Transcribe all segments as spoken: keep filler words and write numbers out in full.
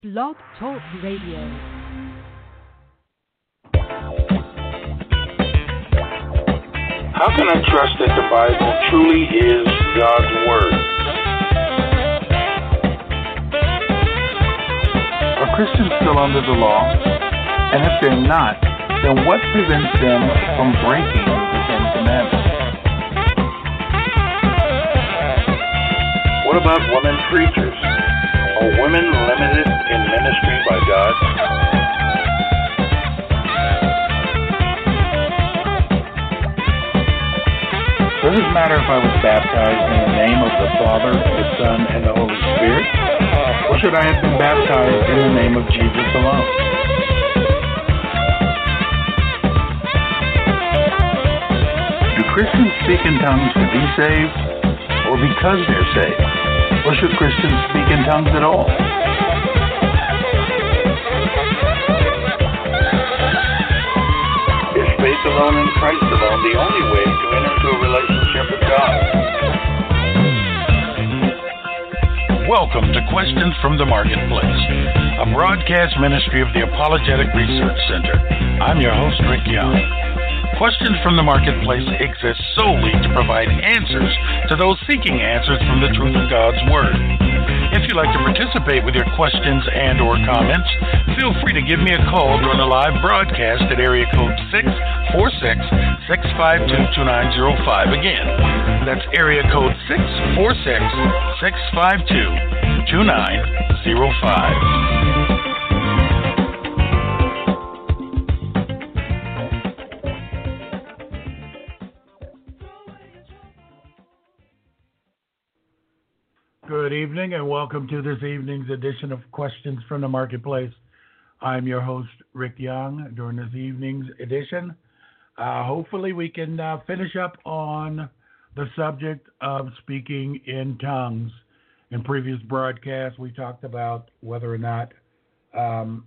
Blog Talk Radio. How can I trust that the Bible truly is God's Word? Are Christians still under the law? And if they're not, then what prevents them from breaking the Ten Commandments? What about women preachers? Are women limited in ministry by God? Does it matter if I was baptized in the name of the Father, the Son, and the Holy Spirit? Or should I have been baptized in the name of Jesus alone? Do Christians speak in tongues to be saved, or because they're saved? Or should Christians speak in tongues at all? Is faith alone in Christ alone the only way to enter into a relationship with God? Welcome to Questions from the Marketplace, a broadcast ministry of the Apologetic Research Center. I'm your host, Rick Young. Questions from the Marketplace exists solely to provide answers to those seeking answers from the truth of God's Word. If you'd like to participate with your questions and or comments, feel free to give me a call during the live broadcast at area code six four six, six five two, two nine zero five. Again, that's area code six four six, six five two, two nine zero five. Good evening and welcome to this evening's edition of Questions from the Marketplace. I'm your host, Rick Young. During this evening's edition, uh, hopefully we can uh, finish up on the subject of speaking in tongues. In previous broadcasts, we talked about whether or not um,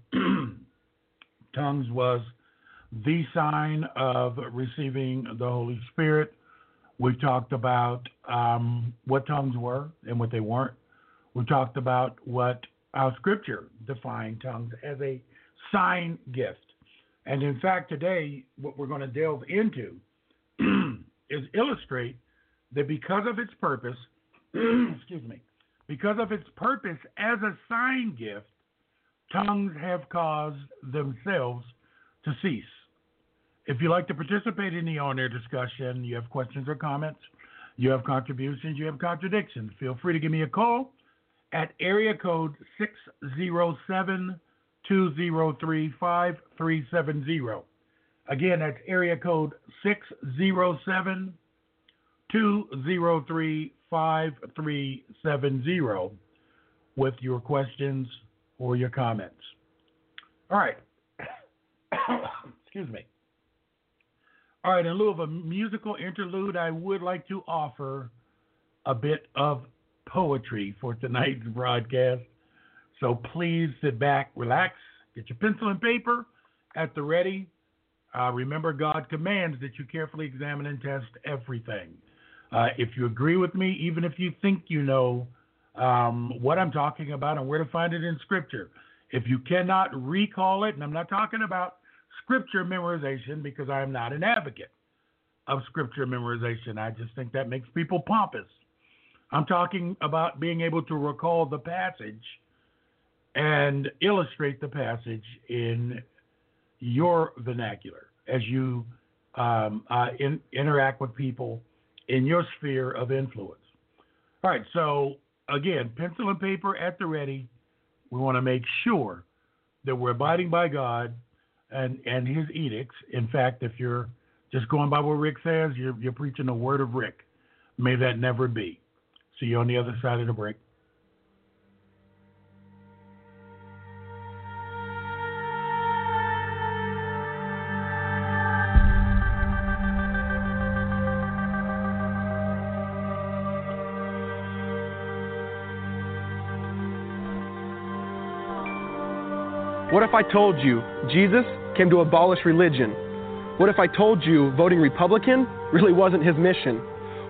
tongues was the sign of receiving the Holy Spirit. We talked about um, what tongues were and what they weren't. We talked about what our Scripture defined tongues as a sign gift. And in fact, today, what we're going to delve into is illustrate that because of its purpose, excuse me, because of its purpose as a sign gift, tongues have caused themselves to cease. If you'd like to participate in the on-air discussion, you have questions or comments, you have contributions, you have contradictions, feel free to give me a call at area code six zero seven, two zero three, five three seven zero. Again, that's area code six zero seven, two zero three, five three seven zero with your questions or your comments. All right. Excuse me. All right, in lieu of a musical interlude, I would like to offer a bit of poetry for tonight's broadcast. So please sit back, relax, get your pencil and paper at the ready. Uh, remember, God commands that you carefully examine and test everything. Uh, if you agree with me, even if you think you know um, what I'm talking about and where to find it in Scripture, if you cannot recall it, and I'm not talking about Scripture memorization because I am not an advocate of Scripture memorization. I just think that makes people pompous. I'm talking about being able to recall the passage and illustrate the passage in your vernacular as you um, uh, in, interact with people in your sphere of influence. All right, so again, pencil and paper at the ready. We want to make sure that we're abiding by God and, and his edicts. In fact, if you're just going by what Rick says, you're, you're preaching the word of Rick. May that never be. See you on the other side of the break. What if I told you Jesus came to abolish religion? What if I told you voting Republican really wasn't his mission?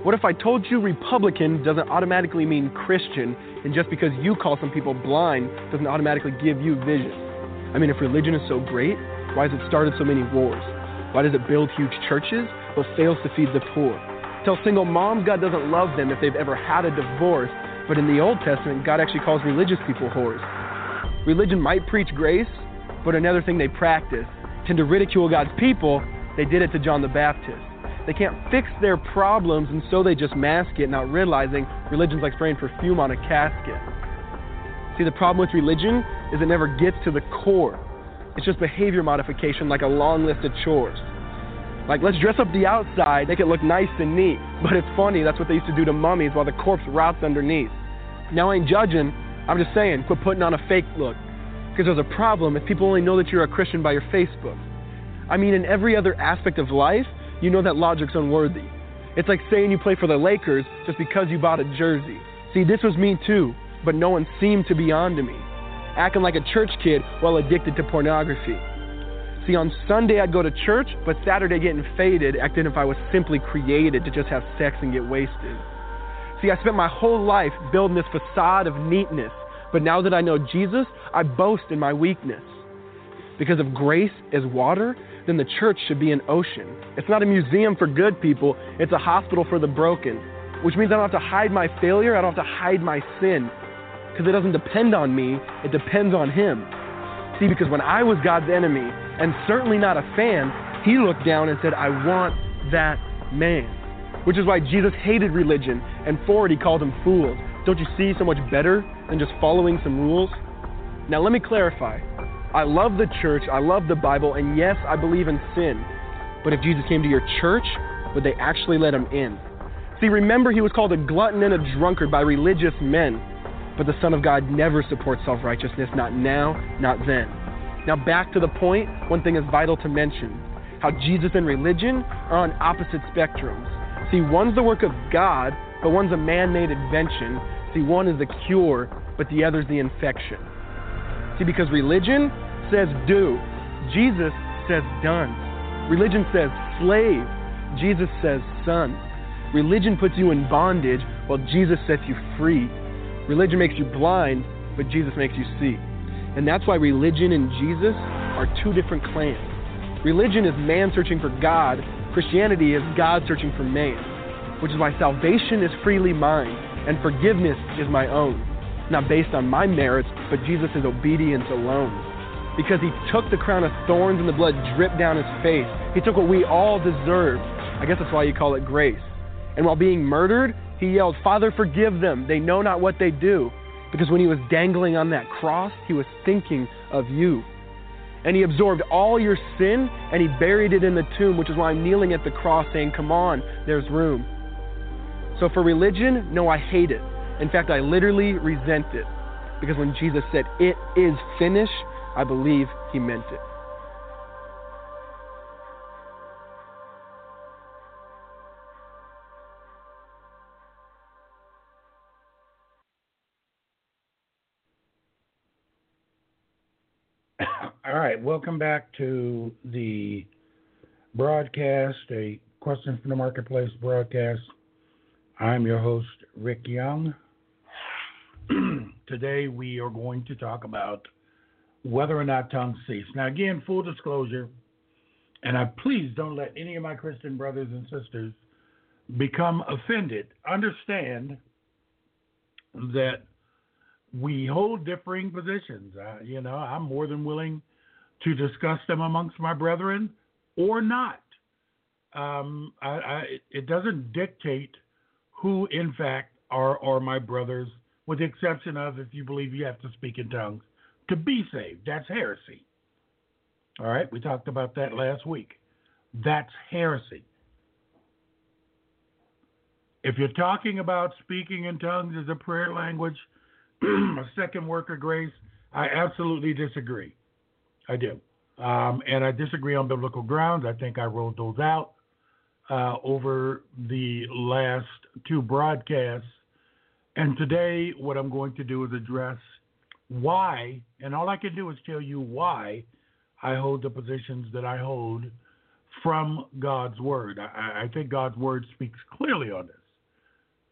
What if I told you Republican doesn't automatically mean Christian, and just because you call some people blind doesn't automatically give you vision? I mean, if religion is so great, why has it started so many wars? Why does it build huge churches but fails to feed the poor? Tell single moms God doesn't love them if they've ever had a divorce, but in the Old Testament, God actually calls religious people whores. Religion might preach grace, but another thing they practice, tend to ridicule God's people. They did it to John the Baptist. They can't fix their problems, and so they just mask it, not realizing religion's like spraying perfume on a casket. See, the problem with religion is it never gets to the core. It's just behavior modification, like a long list of chores. Like, let's dress up the outside, make it look nice and neat. But it's funny, that's what they used to do to mummies while the corpse rots underneath. Now, I ain't judging, I'm just saying, quit putting on a fake look. Because there's a problem if people only know that you're a Christian by your Facebook. I mean, in every other aspect of life, you know that logic's unworthy. It's like saying you play for the Lakers just because you bought a jersey. See, this was me too, but no one seemed to be on to me. Acting like a church kid while addicted to pornography. See, on Sunday I'd go to church, but Saturday getting faded, acting if I was simply created to just have sex and get wasted. See, I spent my whole life building this facade of neatness, but now that I know Jesus, I boast in my weakness. Because if grace is water, then the church should be an ocean. It's not a museum for good people, it's a hospital for the broken. Which means I don't have to hide my failure, I don't have to hide my sin. Because it doesn't depend on me, it depends on Him. See, because when I was God's enemy, and certainly not a fan, He looked down and said, I want that man. Which is why Jesus hated religion, and for it He called them fools. Don't you see so much better than just following some rules? Now let me clarify. I love the church, I love the Bible, and yes, I believe in sin. But if Jesus came to your church, would they actually let Him in? See, remember He was called a glutton and a drunkard by religious men. But the Son of God never supports self-righteousness, not now, not then. Now back to the point, one thing is vital to mention. How Jesus and religion are on opposite spectrums. See, one's the work of God, but one's a man-made invention. See, one is the cure, but the other's the infection. See, because religion says do. Jesus says done. Religion says slave. Jesus says son. Religion puts you in bondage, while Jesus sets you free. Religion makes you blind, but Jesus makes you see. And that's why religion and Jesus are two different clans. Religion is man searching for God. Christianity is God searching for man. Which is why salvation is freely mine, and forgiveness is my own. Not based on my merits, but Jesus' obedience alone. Because He took the crown of thorns and the blood dripped down His face. He took what we all deserved. I guess that's why you call it grace. And while being murdered, He yelled, Father, forgive them. They know not what they do. Because when He was dangling on that cross, He was thinking of you. And He absorbed all your sin, and He buried it in the tomb, which is why I'm kneeling at the cross saying, come on, there's room. So for religion, no, I hate it. In fact, I literally resent it. Because when Jesus said, it is finished, I believe He meant it. All right, welcome back to the broadcast, a Question from the Marketplace broadcast. I'm your host, Rick Young. Today we are going to talk about whether or not tongues cease. Now, again, full disclosure, and I please don't let any of my Christian brothers and sisters become offended. Understand that we hold differing positions. Uh, you know, I'm more than willing to discuss them amongst my brethren or not. Um, I, I, it doesn't dictate who, in fact, are, are my brothers, with the exception of if you believe you have to speak in tongues to be saved. That's heresy. All right, we talked about that last week. That's heresy. If you're talking about speaking in tongues as a prayer language, a second work of grace, I absolutely disagree. I do. Um, and I disagree on biblical grounds. I think I rolled those out uh, over the last two broadcasts. And today what I'm going to do is address why, and all I can do is tell you why I hold the positions that I hold from God's Word. I, I think God's Word speaks clearly on this.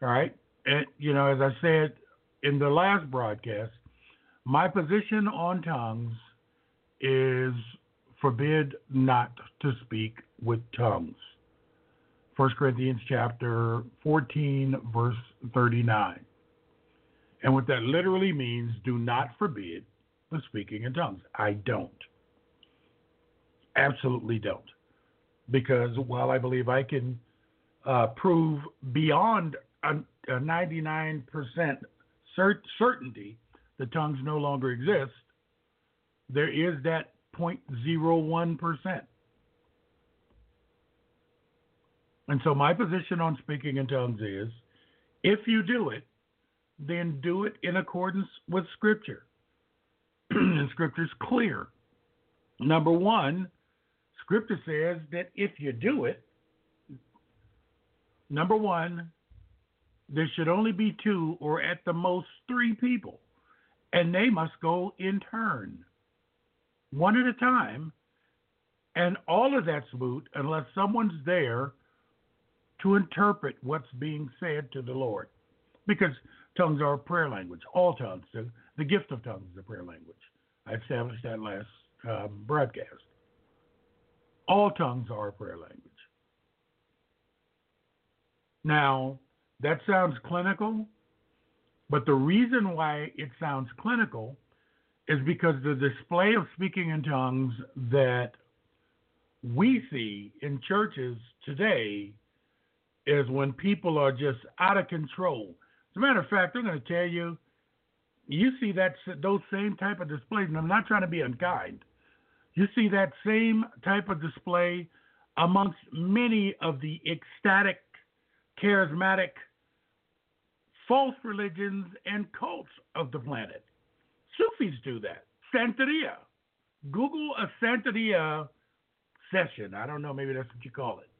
All right? And, you know, as I said in the last broadcast, my position on tongues is forbid not to speak with tongues. First Corinthians chapter fourteen, verse thirty-nine. And what that literally means, do not forbid the speaking in tongues. I don't. Absolutely don't. Because while I believe I can uh, prove beyond a, a ninety-nine percent cert- certainty that tongues no longer exist, there is that zero point zero one percent. And so my position on speaking in tongues is, if you do it, then do it in accordance with Scripture. And Scripture's clear. Number one, Scripture says that if you do it, number one, there should only be two or at the most three people, and they must go in turn, one at a time, and all of that's moot unless someone's there to interpret what's being said to the Lord. Because tongues are a prayer language. All tongues. The, the gift of tongues is a prayer language. I established that last um, broadcast. All tongues are a prayer language. Now, that sounds clinical, but the reason why it sounds clinical is because the display of speaking in tongues that we see in churches today is when people are just out of control. As a matter of fact, I'm going to tell you, you see that those same type of displays, and I'm not trying to be unkind. You see that same type of display amongst many of the ecstatic, charismatic, false religions and cults of the planet. Sufis do that. Santeria. Google a Santeria session. I don't know, maybe that's what you call it.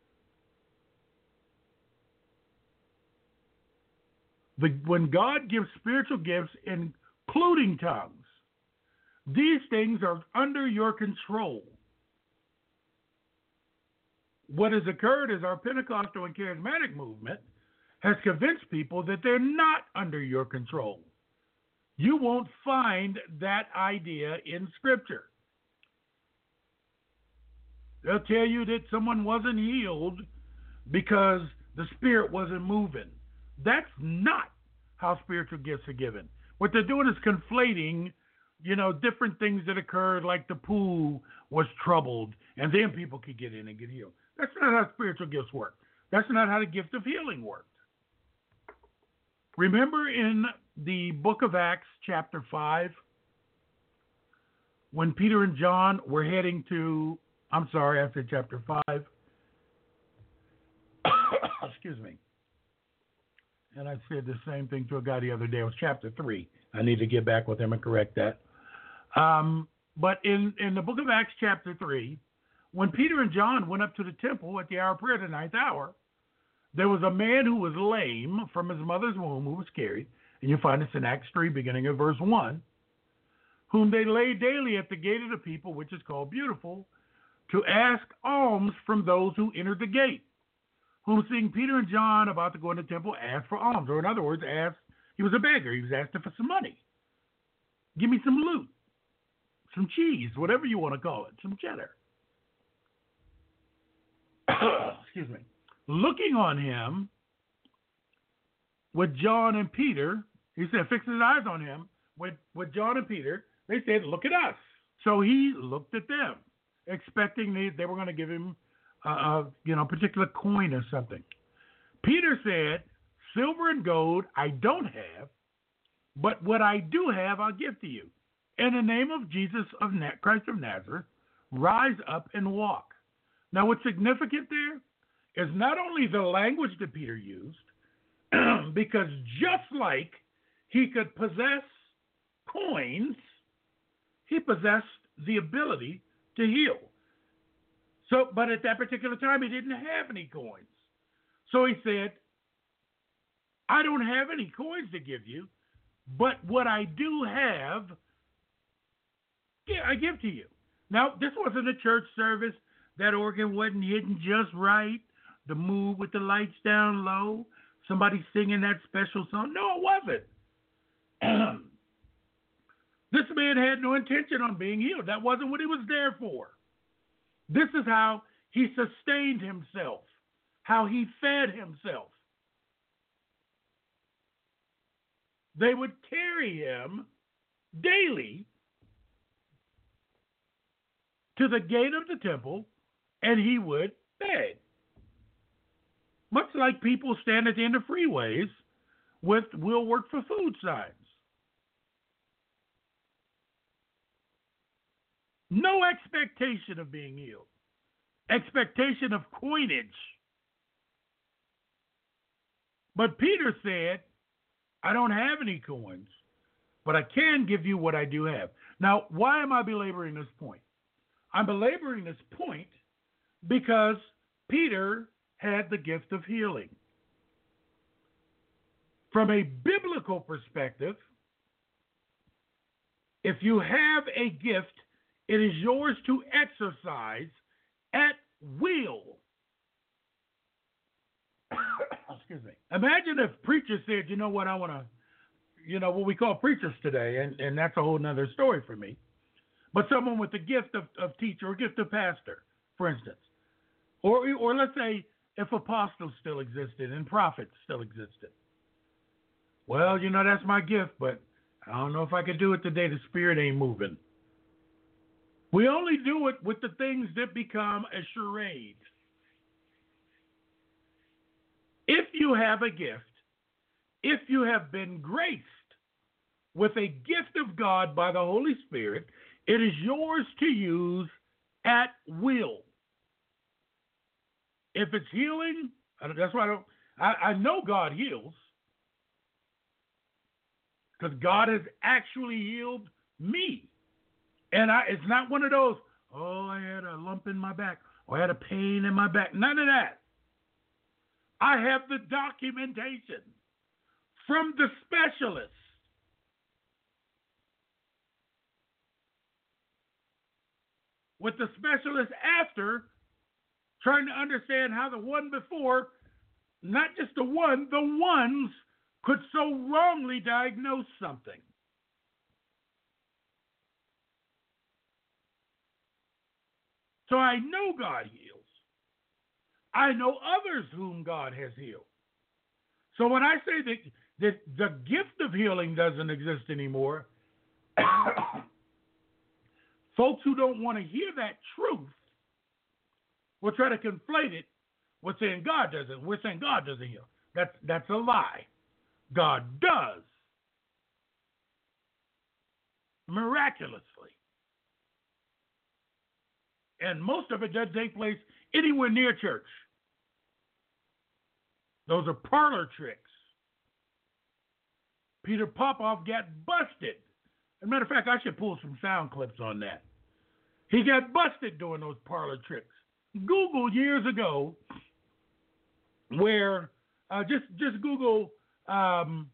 The, when God gives spiritual gifts, including tongues, these things are under your control. What has occurred is our Pentecostal and charismatic movement has convinced people that they're not under your control. You won't find that idea in Scripture. They'll tell you that someone wasn't healed because the Spirit wasn't moving. That's not how spiritual gifts are given. What they're doing is conflating, you know, different things that occurred, like the pool was troubled, and then people could get in and get healed. That's not how spiritual gifts work. That's not how the gift of healing worked. Remember in the book of Acts, chapter five, when Peter and John were heading to, I'm sorry, after chapter five, excuse me, and I said the same thing to a guy the other day. It was chapter three. I need to get back with him and correct that. Um, but in, in the book of Acts, chapter three, when Peter and John went up to the temple at the hour of prayer, the ninth hour, there was a man who was lame from his mother's womb who was carried, and you find this in Acts three, beginning at verse one, whom they laid daily at the gate of the people, which is called Beautiful, to ask alms from those who entered the gate, whom seeing Peter and John about to go in the temple, asked for alms, or in other words, asked, he was a beggar, he was asking for some money. Give me some loot, some cheese, whatever you want to call it, some cheddar. Excuse me. Looking on him with John and Peter, he said, fixing his eyes on him with, with John and Peter, they said, look at us. So he looked at them, expecting they, they were going to give him a, a you know, particular coin or something. Peter said, silver and gold I don't have, but what I do have I'll give to you. In the name of Jesus of Na- Christ of Nazareth, rise up and walk. Now what's significant there is not only the language that Peter used, because just like he could possess coins, he possessed the ability to heal. So, but at that particular time, he didn't have any coins. So he said, I don't have any coins to give you, but what I do have, yeah, I give to you. Now, this wasn't a church service. That organ wasn't hidden just right. The move with the lights down low. somebody singing that special song. No, it wasn't. This man had no intention on being healed. That wasn't what he was there for. This is how he sustained himself, how he fed himself. They would carry him daily to the gate of the temple, and he would beg. Much like people stand at the end of freeways with "will work for food" signs. No expectation of being healed. Expectation of coinage. But Peter said, I don't have any coins, but I can give you what I do have. Now, why am I belaboring this point? I'm belaboring this point because Peter had the gift of healing. From a biblical perspective, if you have a gift, it is yours to exercise at will. Excuse me. Imagine if preachers said, you know what, I want to, you know, what we call preachers today, and, and that's a whole nother story for me. But someone with the gift of, of teacher or gift of pastor, for instance. Or, or let's say if apostles still existed and prophets still existed. Well, you know, that's my gift, but I don't know if I could do it today. The Spirit ain't moving. We only do it with the things that become a charade. If you have a gift, if you have been graced with a gift of God by the Holy Spirit, it is yours to use at will. If it's healing, that's why I don't, I, I know God heals, because God has actually healed me. And I, it's not one of those, oh, I had a lump in my back, or I had a pain in my back. None of that. I have the documentation from the specialist. With the specialist after, trying to understand how the one before, not just the one, the ones could so wrongly diagnose something. So I know God heals. I know others whom God has healed. So when I say that, that the gift of healing doesn't exist anymore, folks who don't want to hear that truth will try to conflate it with saying God doesn't. We're saying God doesn't heal. That's, that's a lie. God does. Miraculously. And most of it doesn't take place anywhere near church. Those are parlor tricks. Peter Popoff got busted. As a matter of fact, I should pull some sound clips on that. He got busted doing those parlor tricks. Google years ago where, uh, just just Google um,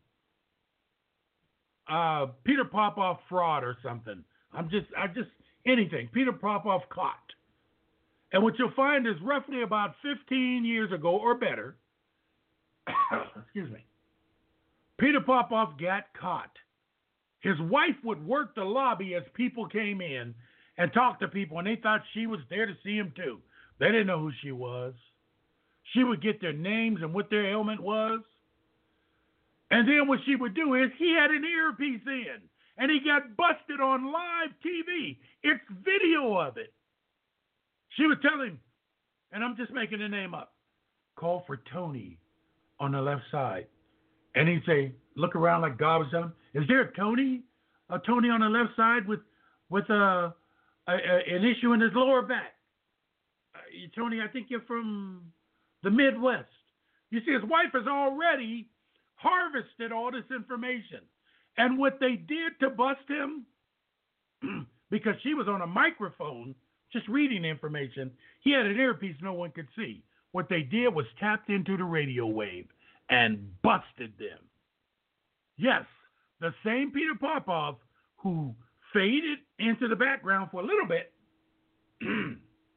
uh, Peter Popoff fraud or something. I'm just, I just, anything. Peter Popoff caught. And what you'll find is roughly about fifteen years ago or better, excuse me, Peter Popoff got caught. His wife would work the lobby as people came in and talk to people, and they thought she was there to see him too. They didn't know who she was. She would get their names and what their ailment was. And then what she would do is he had an earpiece in, and he got busted on live T V. It's video of it. She would tell him, and I'm just making the name up, call for Tony on the left side. And he'd say, look around like God was telling him, is there a Tony? A Tony on the left side with with a, a, a an issue in his lower back? Uh, Tony, I think you're from the Midwest. You see, his wife has already harvested all this information. And what they did to bust him, because she was on a microphone, just reading information, he had an earpiece no one could see. What they did was tapped into the radio wave and busted them. Yes, the same Peter Popoff who faded into the background for a little bit,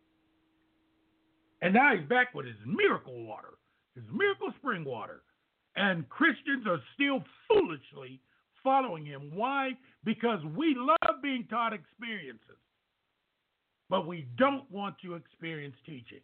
and now he's back with his miracle water, his miracle spring water. And Christians are still foolishly following him. Why? Because we love being taught experiences, but we don't want to experience teaching.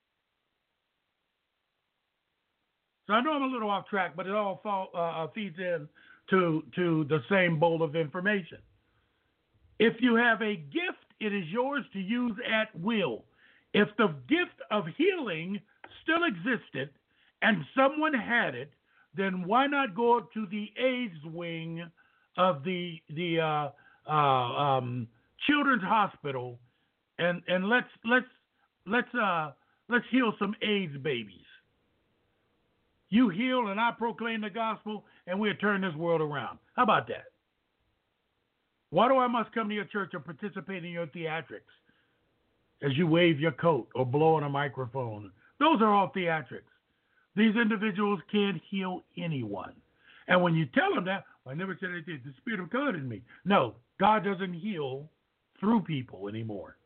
So I know I'm a little off track, but it all fall, uh, feeds in to, to the same bowl of information. If you have a gift, it is yours to use at will. If the gift of healing still existed and someone had it, then why not go up to the AIDS wing of the the uh, uh, um, Children's Hospital and and let's let's let's uh, let's heal some AIDS babies. You heal and I proclaim the gospel, and we'll turn this world around. How about that? Why do I must come to your church and participate in your theatrics as you wave your coat or blow on a microphone? Those are all theatrics. These individuals can't heal anyone. And when you tell them that, well, I never said I did. The Spirit of God in me. No, God doesn't heal through people anymore.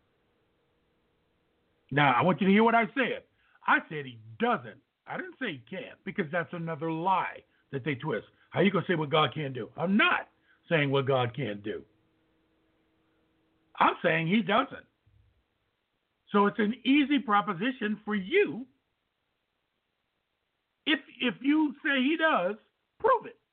Now, I want you to hear what I said. I said he doesn't. I didn't say he can't, because that's another lie that they twist. How are you going to say what God can't do? I'm not saying what God can't do. I'm saying he doesn't. So it's an easy proposition for you. If if you say he does, prove it.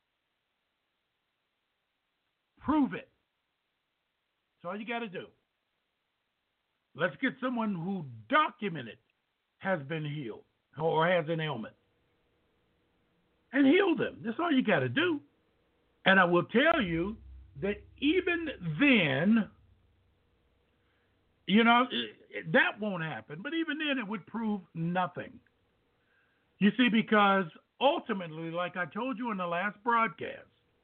Prove it. That's all you got to do. Let's get someone who documented has been healed or has an ailment and heal them. That's all you got to do. And I will tell you that even then, you know, that won't happen. But even then, it would prove nothing. You see, because ultimately, like I told you in the last broadcast,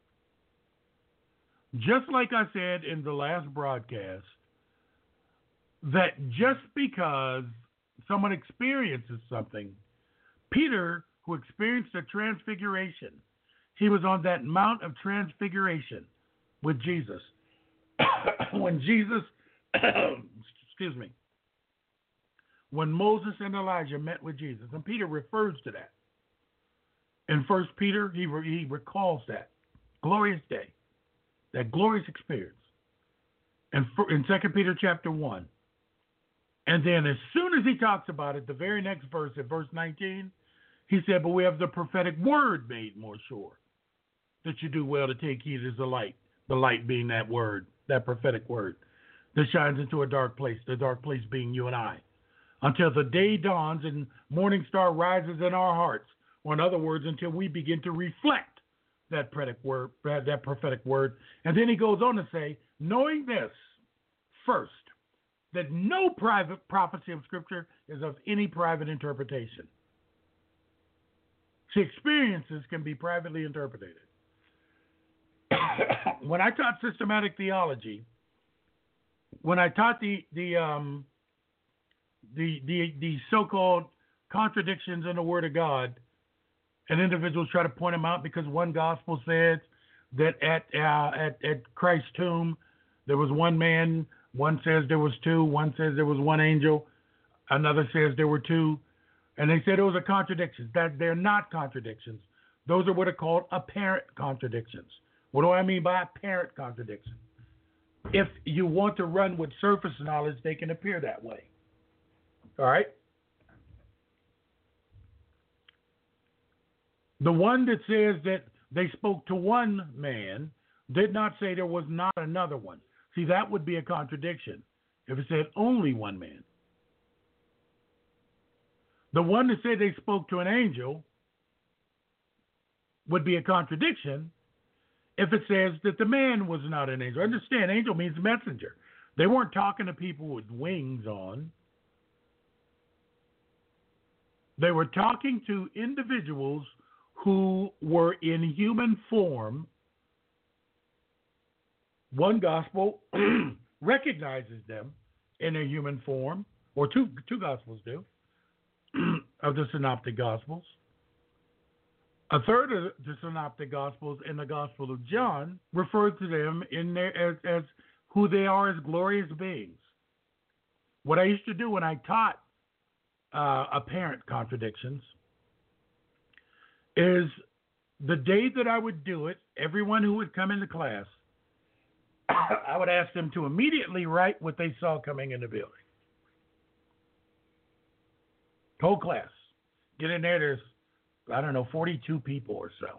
just like I said in the last broadcast, that just because someone experiences something, Peter, who experienced a transfiguration, he was on that Mount of Transfiguration with Jesus. When Jesus, excuse me, when Moses and Elijah met with Jesus, and Peter refers to that. In First Peter, he, re- he recalls that glorious day, that glorious experience. And for, in Second Peter chapter one, and then as soon as he talks about it, the very next verse, at verse nineteen, he said, but we have the prophetic word made more sure, that you do well to take heed as the light, the light being that word, that prophetic word, that shines into a dark place, the dark place being you and I, until the day dawns and morning star rises in our hearts, or in other words, until we begin to reflect that prophetic word, that prophetic word. And then he goes on to say, knowing this first, that no private prophecy of Scripture is of any private interpretation. See, experiences can be privately interpreted. When I taught systematic theology, when I taught the the um, the the the so-called contradictions in the Word of God, and individuals try to point them out because one gospel says that at uh, at at Christ's tomb there was one man. One says there was two. One says there was one angel. Another says there were two. And they said those are contradictions. That they're not contradictions. Those are what are called apparent contradictions. What do I mean by apparent contradiction? If you want to run with surface knowledge, they can appear that way. All right? The one that says that they spoke to one man did not say there was not another one. See, that would be a contradiction if it said only one man. The one that said they spoke to an angel would be a contradiction if it says that the man was not an angel. Understand, angel means messenger. They weren't talking to people with wings on. They were talking to individuals who were in human form. One gospel recognizes them in a human form, or two two gospels do, of the synoptic gospels. A third of the synoptic gospels in the Gospel of John refer to them in their, as, as who they are as glorious beings. What I used to do when I taught uh, apparent contradictions is the day that I would do it, everyone who would come into class, I would ask them to immediately write what they saw coming in the building. Whole class. Get in there, there's, I don't know, forty-two people or so.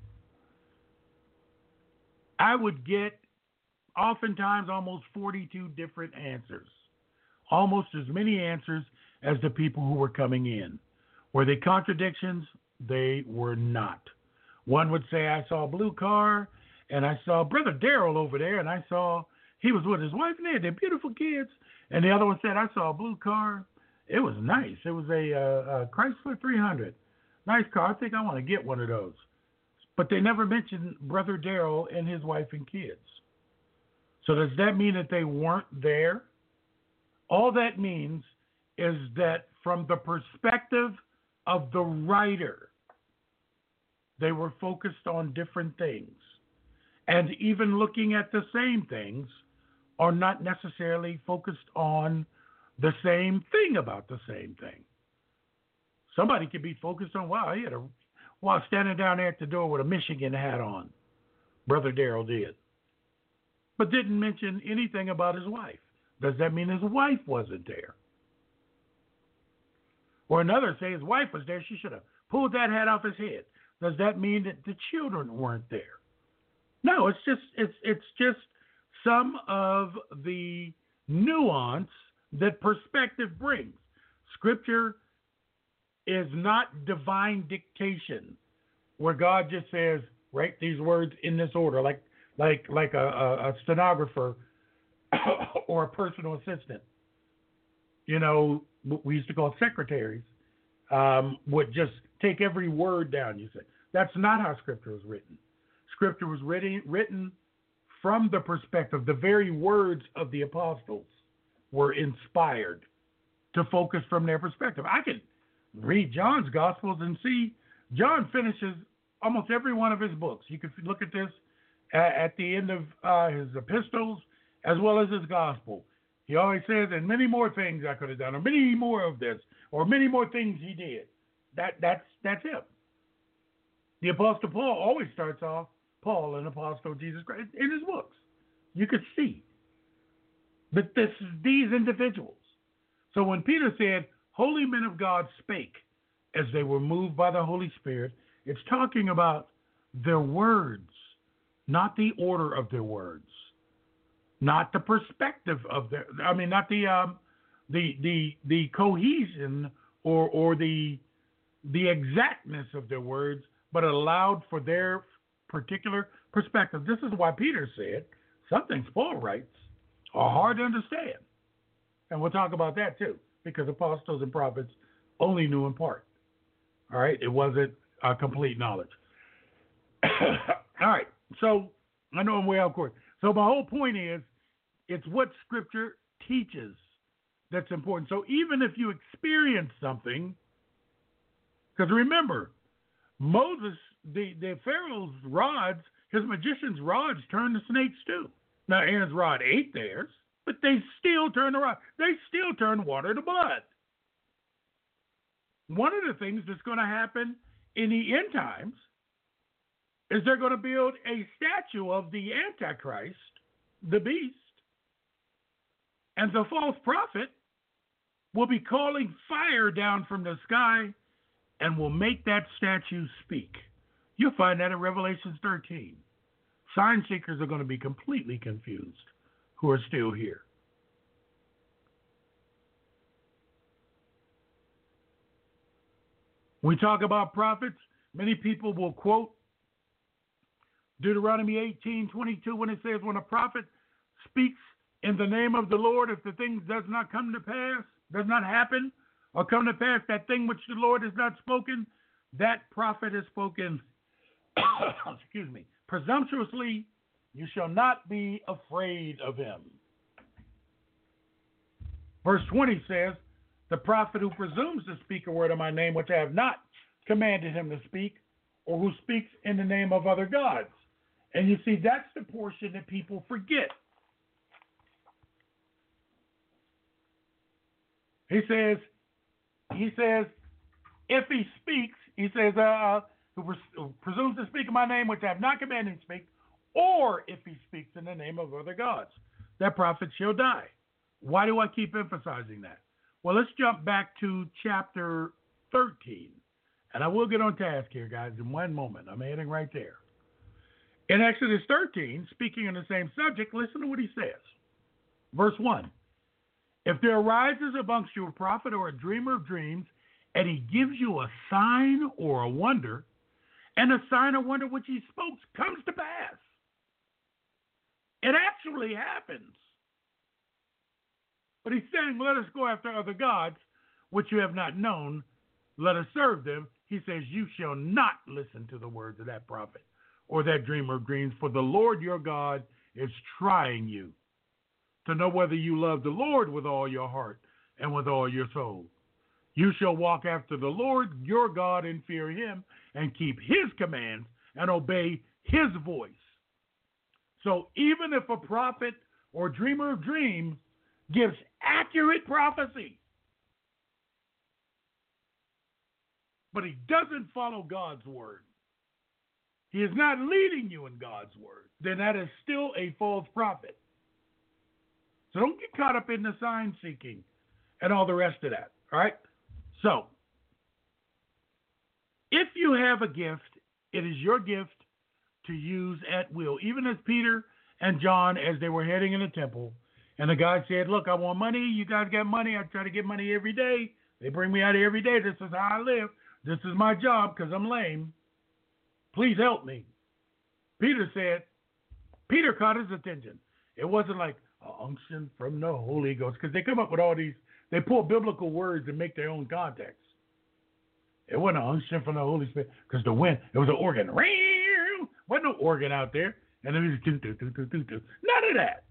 I would get oftentimes almost forty-two different answers. Almost as many answers as the people who were coming in. Were they contradictions? They were not. One would say, I saw a blue car, and I saw Brother Darrell over there, and I saw he was with his wife, and they had their beautiful kids. And the other one said, I saw a blue car. It was nice. It was a, uh, a Chrysler three hundred. Nice car. I think I want to get one of those. But they never mentioned Brother Darrell and his wife and kids. So does that mean that they weren't there? All that means is that from the perspective of the writer, they were focused on different things. And even looking at the same things are not necessarily focused on the same thing about the same thing. Somebody could be focused on, wow, he had a, while standing down there at the door with a Michigan hat on. Brother Darrell did. But didn't mention anything about his wife. Does that mean his wife wasn't there? Or another say his wife was there, she should have pulled that hat off his head. Does that mean that the children weren't there? No, it's just it's it's just some of the nuance that perspective brings. Scripture is not divine dictation, where God just says, write these words in this order, like like like a, a, a stenographer or a personal assistant. You know, we used to call secretaries, um, would just take every word down. You say that's not how Scripture was written. Scripture was written written from the perspective. The very words of the apostles were inspired to focus from their perspective. I could read John's Gospels and see John finishes almost every one of his books. You could look at this at, at the end of uh, his epistles as well as his Gospel. He always says, and many more things I could have done, or many more of this, or many more things he did. That that's that's him. The Apostle Paul always starts off, Paul, an apostle of Jesus Christ, in his books. You could see. But this these individuals. So when Peter said, holy men of God spake as they were moved by the Holy Spirit, it's talking about their words, not the order of their words, not the perspective of their, I mean, not the um, the the the cohesion or or the the exactness of their words, but allowed for their particular perspective. This is why Peter said some things Paul writes are hard to understand. And we'll talk about that too, because apostles and prophets only knew in part. All right? It wasn't uh, complete knowledge. All right. So I know I'm way out of court. So my whole point is it's what Scripture teaches that's important. So even if you experience something, because remember, Moses, the, the Pharaoh's rods, his magician's rods turned to snakes too. Now, Aaron's rod ate theirs, but they still turned the rod. They still turned water to blood. One of the things that's going to happen in the end times is they're going to build a statue of the Antichrist, the beast, and the false prophet will be calling fire down from the sky and will make that statue speak. You'll find that in Revelation thirteen. Sign seekers are going to be completely confused who are still here. When we talk about prophets, many people will quote Deuteronomy eighteen twenty-two when it says, when a prophet speaks in the name of the Lord, if the thing does not come to pass, does not happen, or come to pass that thing which the Lord has not spoken, that prophet has spoken, excuse me, presumptuously. You shall not be afraid of him. Verse twenty says, the prophet who presumes to speak a word in my name, which I have not commanded him to speak, or who speaks in the name of other gods. And you see, that's the portion that people forget. He says, he says, if he speaks, he says, uh, who, pres- who presumes to speak in my name, which I have not commanded him to speak, or if he speaks in the name of other gods, that prophet shall die. Why do I keep emphasizing that? Well, let's jump back to chapter thirteen. And I will get on task here, guys, in one moment. I'm heading right there. In Exodus thirteen, speaking on the same subject, listen to what he says. Verse one. If there arises amongst you a prophet or a dreamer of dreams, and he gives you a sign or a wonder, and the sign or wonder which he spoke comes to pass. It actually happens. But he's saying, let us go after other gods, which you have not known. Let us serve them. He says, you shall not listen to the words of that prophet or that dreamer of dreams, for the Lord your God is trying you to know whether you love the Lord with all your heart and with all your soul. You shall walk after the Lord your God and fear him and keep his commands and obey his voice. So even if a prophet or dreamer of dreams gives accurate prophecy, but he doesn't follow God's word, he is not leading you in God's word, then that is still a false prophet. So don't get caught up in the sign seeking and all the rest of that, all right? So, if you have a gift, it is your gift to use at will. Even as Peter and John, as they were heading in the temple, and the guy said, look, I want money. You guys got money. I try to get money every day. They bring me out here every day. This is how I live. This is my job because I'm lame. Please help me. Peter said, Peter caught his attention. It wasn't like a unction from the Holy Ghost, because they come up with all these, they pull biblical words and make their own context. It wasn't an unction from the Holy Spirit, because the wind, it was an organ. Wasn't no organ out there. And it was do, do, do, do, do, do. None of that.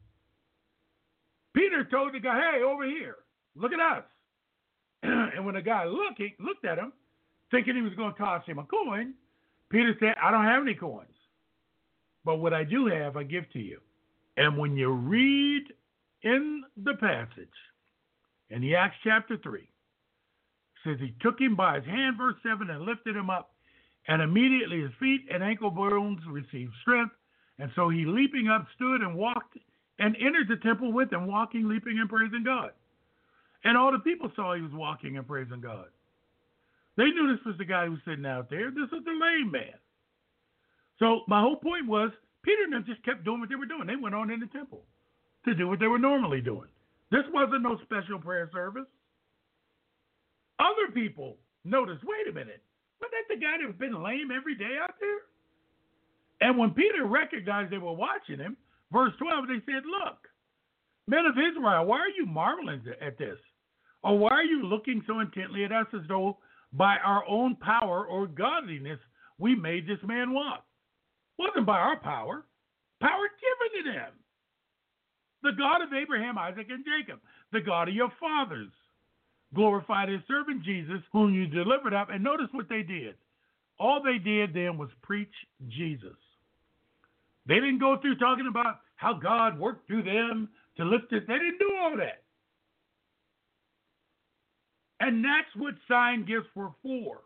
Peter told the guy, hey, over here, look at us. And when the guy looked, he looked at him, thinking he was going to toss him a coin, Peter said, I don't have any coins. But what I do have, I give to you. And when you read in the passage, in the Acts chapter three, it says he took him by his hand, verse seven, and lifted him up. And immediately his feet and ankle bones received strength. And so he, leaping up, stood and walked and entered the temple with them, walking, leaping, and praising God. And all the people saw he was walking and praising God. They knew this was the guy who was sitting out there. This is the lame man. So my whole point was, Peter and them just kept doing what they were doing. They went on in the temple to do what they were normally doing. This wasn't no special prayer service. Other people noticed, wait a minute, wasn't that the guy that's been lame every day out there? And when Peter recognized they were watching him, verse twelve, they said, look, men of Israel, why are you marveling at this? Or why are you looking so intently at us as though by our own power or godliness we made this man walk? It wasn't by our power. Power given to them. The God of Abraham, Isaac, and Jacob, the God of your fathers, glorified his servant Jesus, whom you delivered up. And notice what they did. All they did then was preach Jesus. They didn't go through talking about how God worked through them to lift it. They didn't do all that. And that's what sign gifts were for.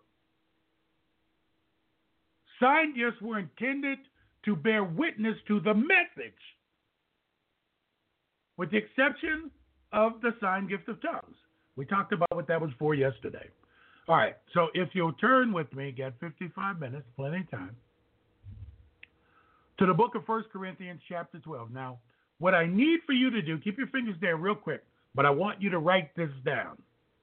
Sign gifts were intended to bear witness to the message, with the exception of the sign gift of tongues. We talked about what that was for yesterday. All right, so if you'll turn with me, got fifty-five minutes, plenty of time, to the book of First Corinthians chapter twelve. Now, what I need for you to do, keep your fingers there real quick, but I want you to write this down.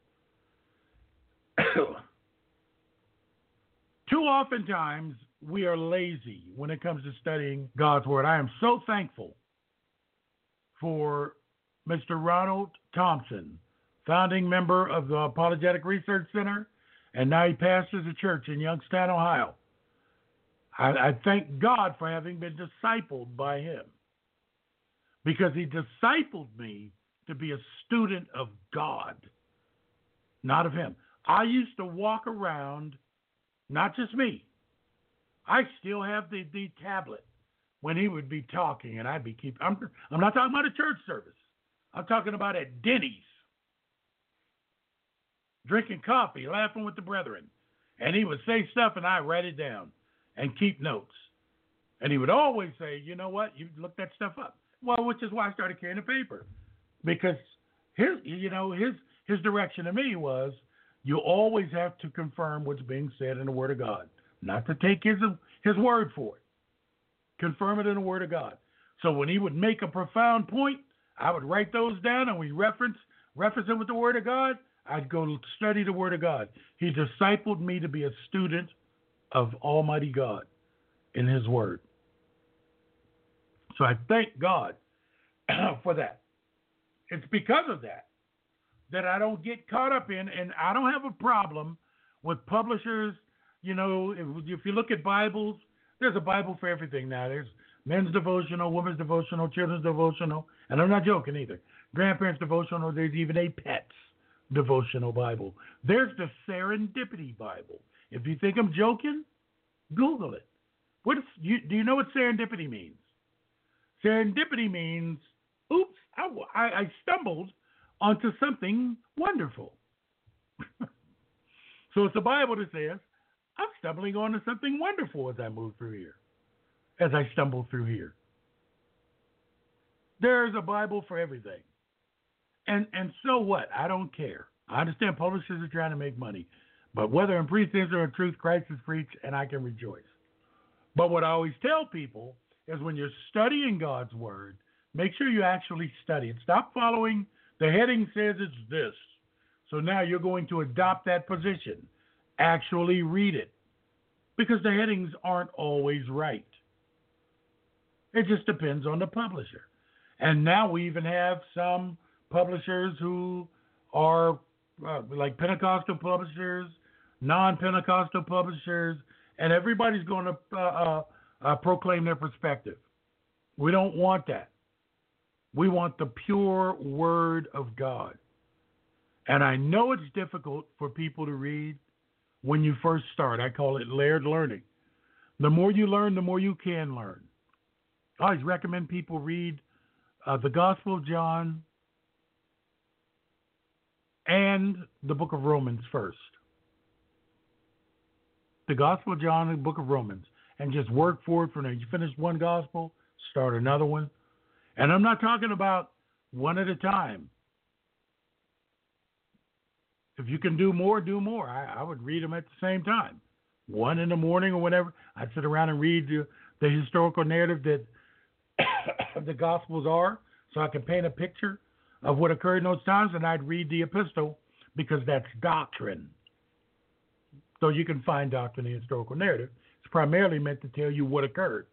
Too oftentimes, we are lazy when it comes to studying God's Word. I am so thankful for Mister Ronald Thompson, founding member of the Apologetic Research Center, and now he pastors a church in Youngstown, Ohio. I, I thank God for having been discipled by him, because he discipled me to be a student of God, not of him. I used to walk around, not just me. I still have the, the tablet when he would be talking, and I'd be keep. I'm, I'm not talking about a church service. I'm talking about at Denny's, drinking coffee, laughing with the brethren, And he would say stuff, and I'd write it down and keep notes. And he would always say, you know what, you look that stuff up. Well, which is why I started carrying a paper. Because his, you know, his his direction to me was, you always have to confirm what's being said in the Word of God. Not to take his his word for it. Confirm it in the Word of God. So when he would make a profound point, I would write those down, and we reference reference it with the Word of God. I'd go study the Word of God. He discipled me to be a student of Almighty God in His Word. So I thank God for that. It's because of that that I don't get caught up in, and I don't have a problem with publishers. You know, if, if you look at Bibles, there's a Bible for everything now. There's men's devotional, women's devotional, children's devotional, and I'm not joking either. Grandparents' devotional, there's even a pets devotional Bible. There's the Serendipity Bible. If you think I'm joking, Google it. What is, you, do you know what serendipity means? Serendipity means, oops, I, I, I stumbled onto something wonderful. So it's the Bible that says, I'm stumbling onto something wonderful as I move through here, as I stumble through here. There's a Bible for everything. And and so what? I don't care. I understand publishers are trying to make money. But whether in pretense or in truth, Christ is preached, and I can rejoice. But what I always tell people is when you're studying God's Word, make sure you actually study it. Stop following the heading says it's this. So now you're going to adopt that position. Actually read it. Because the headings aren't always right. It just depends on the publisher. And now we even have some publishers who are uh, like Pentecostal publishers, non-Pentecostal publishers, and everybody's going to uh, uh, uh, proclaim their perspective. We don't want that. We want the pure Word of God. And I know it's difficult for people to read when you first start. I call it layered learning. The more you learn, the more you can learn. I always recommend people read uh, the Gospel of John and the book of Romans first. The Gospel of John and the book of Romans. And just work forward from there. You finish one gospel, start another one. And I'm not talking about one at a time. If you can do more, do more. I, I would read them at the same time. One in the morning or whatever. I'd sit around and read the, the historical narrative that the Gospels are, so I can paint a picture of what occurred in those times, and I'd read the epistle because that's doctrine. So you can find doctrine in the historical narrative. It's primarily meant to tell you what occurred.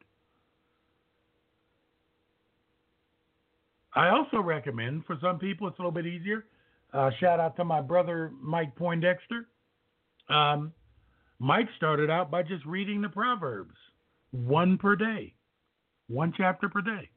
I also recommend, for some people, it's a little bit easier. Uh, shout out to my brother, Mike Poindexter. Um, Mike started out by just reading the Proverbs, one per day, one chapter per day.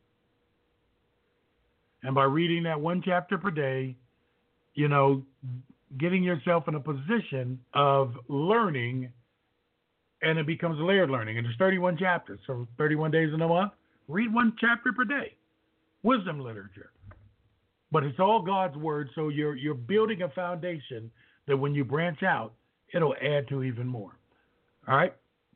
And by reading that one chapter per day, you know, getting yourself in a position of learning, and it becomes layered learning. And there's thirty-one chapters, so thirty-one days in a month, read one chapter per day. Wisdom literature. But it's all God's Word, so you're you're building a foundation that when you branch out, it'll add to even more. All right?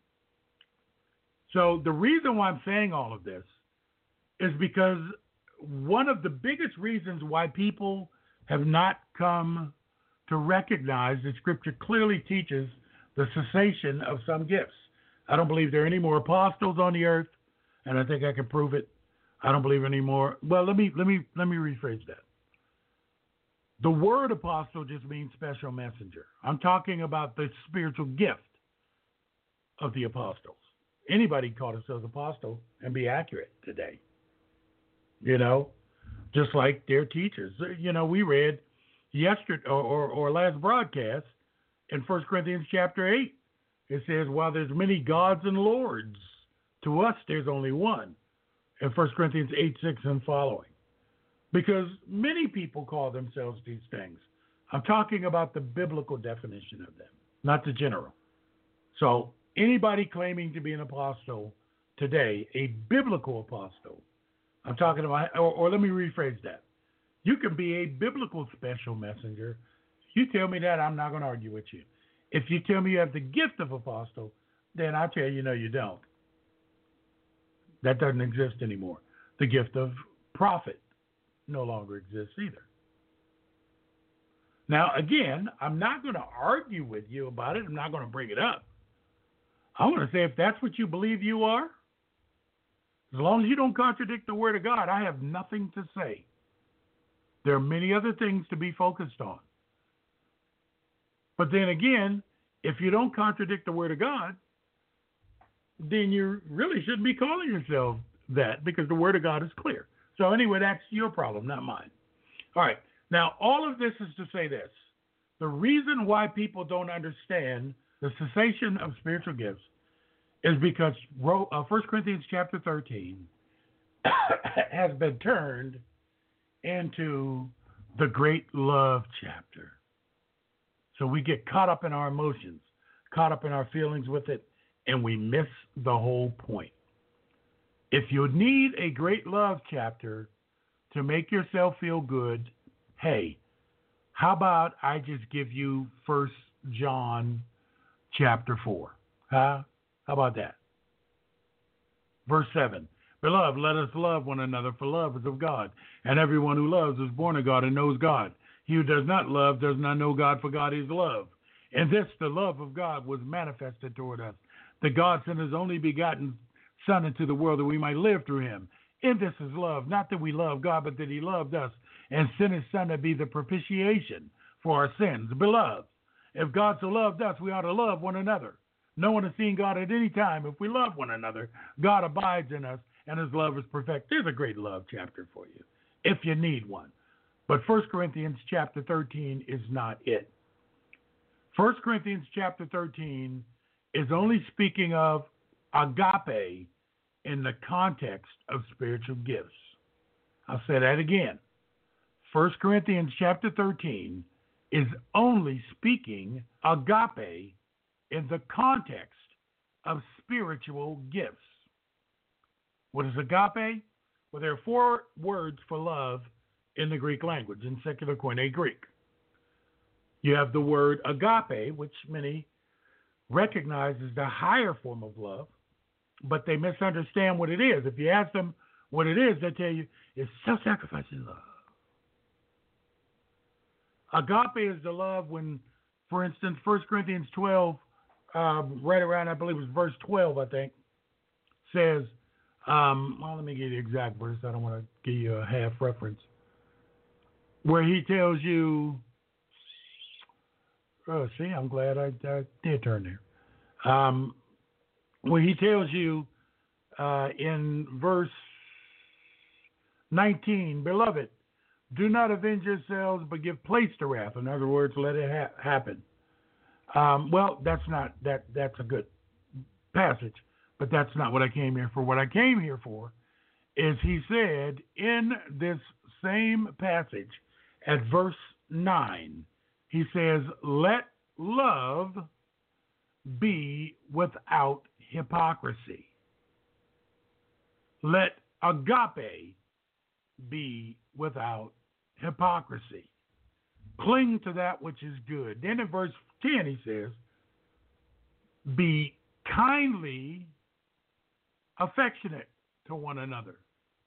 So the reason why I'm saying all of this is because one of the biggest reasons why people have not come to recognize that Scripture clearly teaches the cessation of some gifts. I don't believe there are any more apostles on the earth, and I think I can prove it. I don't believe anymore. Well, let me let me let me rephrase that. The word apostle just means special messenger. I'm talking about the spiritual gift of the apostles. Anybody can call themselves apostle and be accurate today. You know, just like their teachers. You know, we read yesterday or, or, or last broadcast in First Corinthians chapter eight. It says, while there's many gods and lords, to us there's only one. In First Corinthians eight, six and following. Because many people call themselves these things. I'm talking about the biblical definition of them, not the general. So anybody claiming to be an apostle today, a biblical apostle, I'm talking about, or, or let me rephrase that. You can be a biblical special messenger. You tell me that, I'm not going to argue with you. If you tell me you have the gift of apostle, then I tell you, no, you don't. That doesn't exist anymore. The gift of prophet no longer exists either. Now, again, I'm not going to argue with you about it. I'm not going to bring it up. I want to say if that's what you believe you are, as long as you don't contradict the Word of God, I have nothing to say. There are many other things to be focused on. But then again, if you don't contradict the Word of God, then you really shouldn't be calling yourself that, because the Word of God is clear. So anyway, that's your problem, not mine. All right. Now, all of this is to say this. The reason why people don't understand the cessation of spiritual gifts is because First Corinthians chapter thirteen has been turned into the great love chapter. So we get caught up in our emotions, caught up in our feelings with it, and we miss the whole point. If you need a great love chapter to make yourself feel good, hey, how about I just give you First John chapter four? Huh? How about that? Verse seven. Beloved, let us love one another, for love is of God. And everyone who loves is born of God and knows God. He who does not love does not know God, for God is love. And this, the love of God, was manifested toward us, that God sent his only begotten Son into the world that we might live through him. In this is love, not that we love God, but that he loved us and sent his Son to be the propitiation for our sins. Beloved, if God so loved us, we ought to love one another. No one has seen God at any time. If we love one another, God abides in us, and his love is perfect. There's a great love chapter for you, if you need one. But First Corinthians chapter thirteen is not it. First Corinthians chapter thirteen is only speaking of agape in the context of spiritual gifts. I'll say that again. First Corinthians chapter thirteen is only speaking agape in the context of spiritual gifts. What is agape? Well, there are four words for love in the Greek language, in secular Koine Greek. You have the word agape, which many recognize as the higher form of love, but they misunderstand what it is. If you ask them what it is, they tell you it's self-sacrificing love. Agape is the love when, for instance, First Corinthians twelve, uh, right around, I believe it was verse twelve, I think, says, um, well, let me give you the exact verse. I don't want to give you a half reference. Where he tells you, oh, see, I'm glad I, I did turn there. Um, where he tells you uh, in verse nineteen, beloved, do not avenge yourselves, but give place to wrath. In other words, let it ha- happen. Um, well, that's not that. That's a good passage, but that's not what I came here for. What I came here for is he said in this same passage at verse nine, he says, let love be without hypocrisy. Let agape be without hypocrisy. Cling to that which is good. Then in verse ten he says, be kindly affectionate to one another.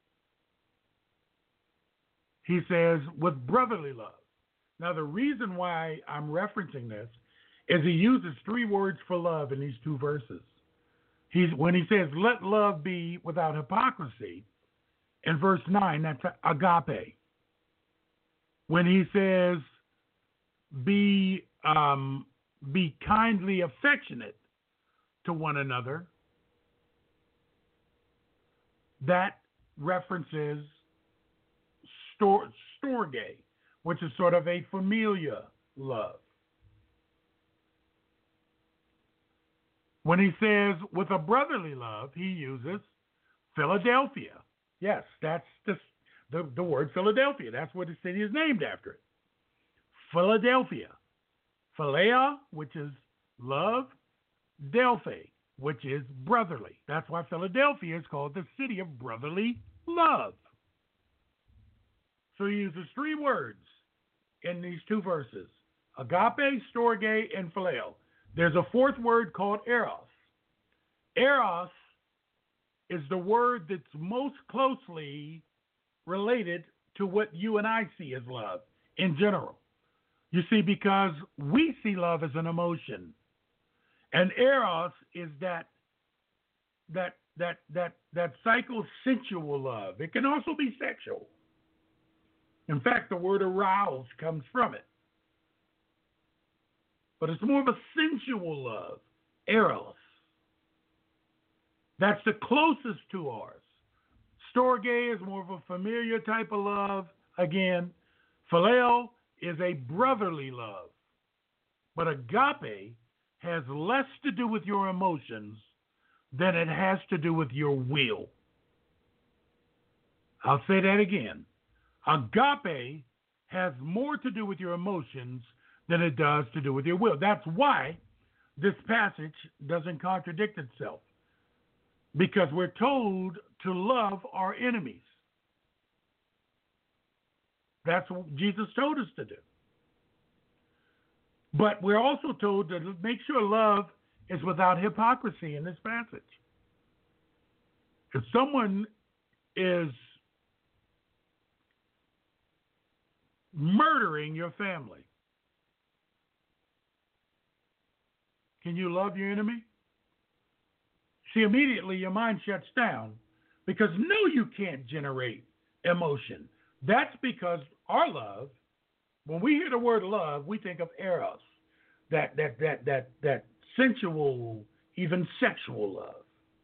He says, with brotherly love. Now, the reason why I'm referencing this is he uses three words for love in these two verses. He's, when he says, let love be without hypocrisy, in verse nine, that's agape. When he says, be, um, be kindly affectionate to one another, that references Stor, storge, which is sort of a familiar love. When he says with a brotherly love, he uses Philadelphia. Yes, that's the, the, the word Philadelphia. That's what the city is named after it. Philadelphia. Philea, which is love. Delphi, which is brotherly. That's why Philadelphia is called the city of brotherly love. So he uses three words in these two verses, agape, storge, and phileo. There's a fourth word called eros. Eros is the word that's most closely related to what you and I see as love in general. You see, because we see love as an emotion. And eros is that that that that that psychosensual love. It can also be sexual. In fact, the word arouse comes from it. But it's more of a sensual love, eros. That's the closest to ours. Storge is more of a familiar type of love. Again, phileo is a brotherly love. But agape has less to do with your emotions than it has to do with your will. I'll say that again. Agape has more to do with your emotions than it does to do with your will. That's why this passage doesn't contradict itself. Because we're told to love our enemies. That's what Jesus told us to do. But we're also told to make sure love is without hypocrisy in this passage. If someone is murdering your family, can you love your enemy? See, immediately your mind shuts down because no, you can't generate emotion. That's because our love, when we hear the word love, we think of eros, that that that that that sensual, even sexual love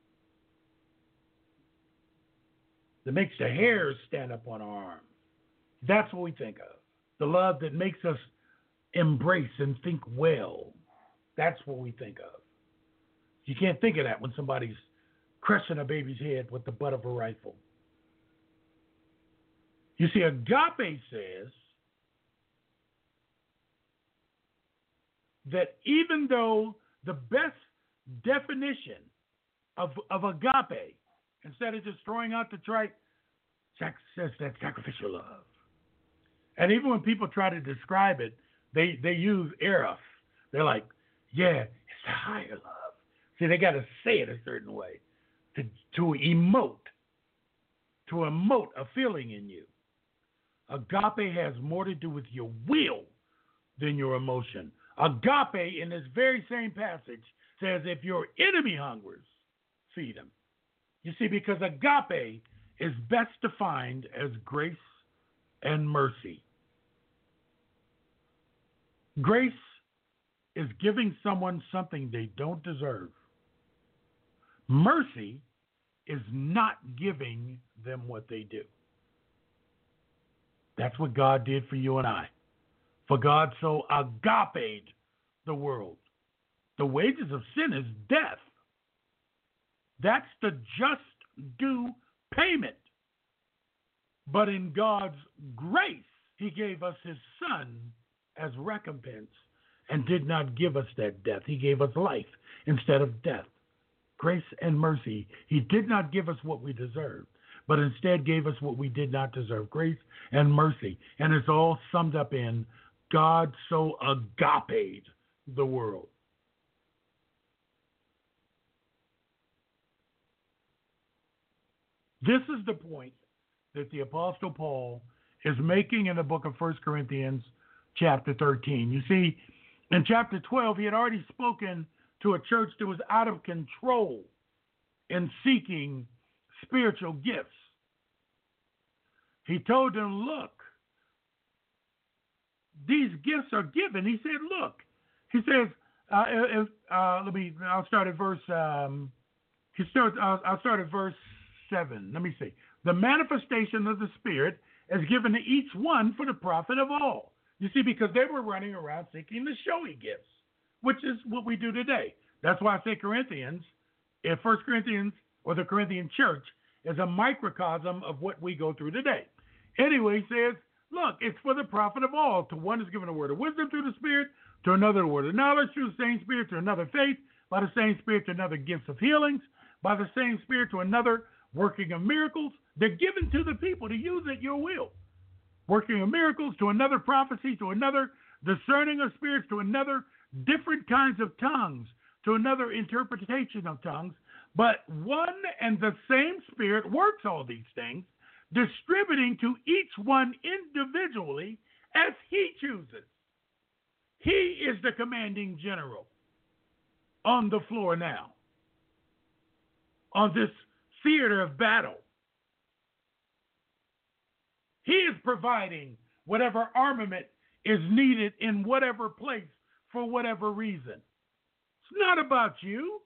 that makes the hairs stand up on our arms. That's what we think of. The love that makes us embrace and think well. That's what we think of. You can't think of that when somebody's crushing a baby's head with the butt of a rifle. You see, agape says that even though the best definition of, of agape, instead of just throwing out the trite, says that sacrificial love. And even when people try to describe it, they, they use eros. They're like, yeah, it's the higher love. See, they got to say it a certain way to, to emote, to emote a feeling in you. Agape has more to do with your will than your emotion. Agape, in this very same passage, says if your enemy hungers, feed him. You see, because agape is best defined as grace and mercy. Grace is giving someone something they don't deserve. Mercy is not giving them what they do. That's what God did for you and I. For God so agaped the world. The wages of sin is death. That's the just due payment. But in God's grace, he gave us his son as recompense and did not give us that death. He gave us life instead of death. Grace and mercy. He did not give us what we deserved, but instead gave us what we did not deserve. Grace and mercy. And it's all summed up in God so agaped the world. This is the point that the Apostle Paul is making in the book of First Corinthians chapter thirteen. You see, in chapter twelve, he had already spoken to a church that was out of control in seeking spiritual gifts. He told them, look, these gifts are given. He said, look, he says, uh, if, uh, let me, I'll start at verse, um, he starts, uh, I'll start at verse seven. Let me see. The manifestation of the Spirit is given to each one for the profit of all. You see, because they were running around seeking the showy gifts, which is what we do today. That's why I say Corinthians, if First Corinthians or the Corinthian church is a microcosm of what we go through today. Anyway, he says, look, it's for the profit of all. To one is given a word of wisdom through the Spirit, to another a word of knowledge through the same Spirit, to another faith, by the same Spirit to another gifts of healings, by the same Spirit to another working of miracles. They're given to the people to use at your will. Working of miracles, to another prophecy, to another discerning of spirits, to another different kinds of tongues to another interpretation of tongues, but one and the same Spirit works all these things, distributing to each one individually as he chooses. He is the commanding general on the floor now, on this theater of battle. He is providing whatever armament is needed in whatever place for whatever reason. It's not about you.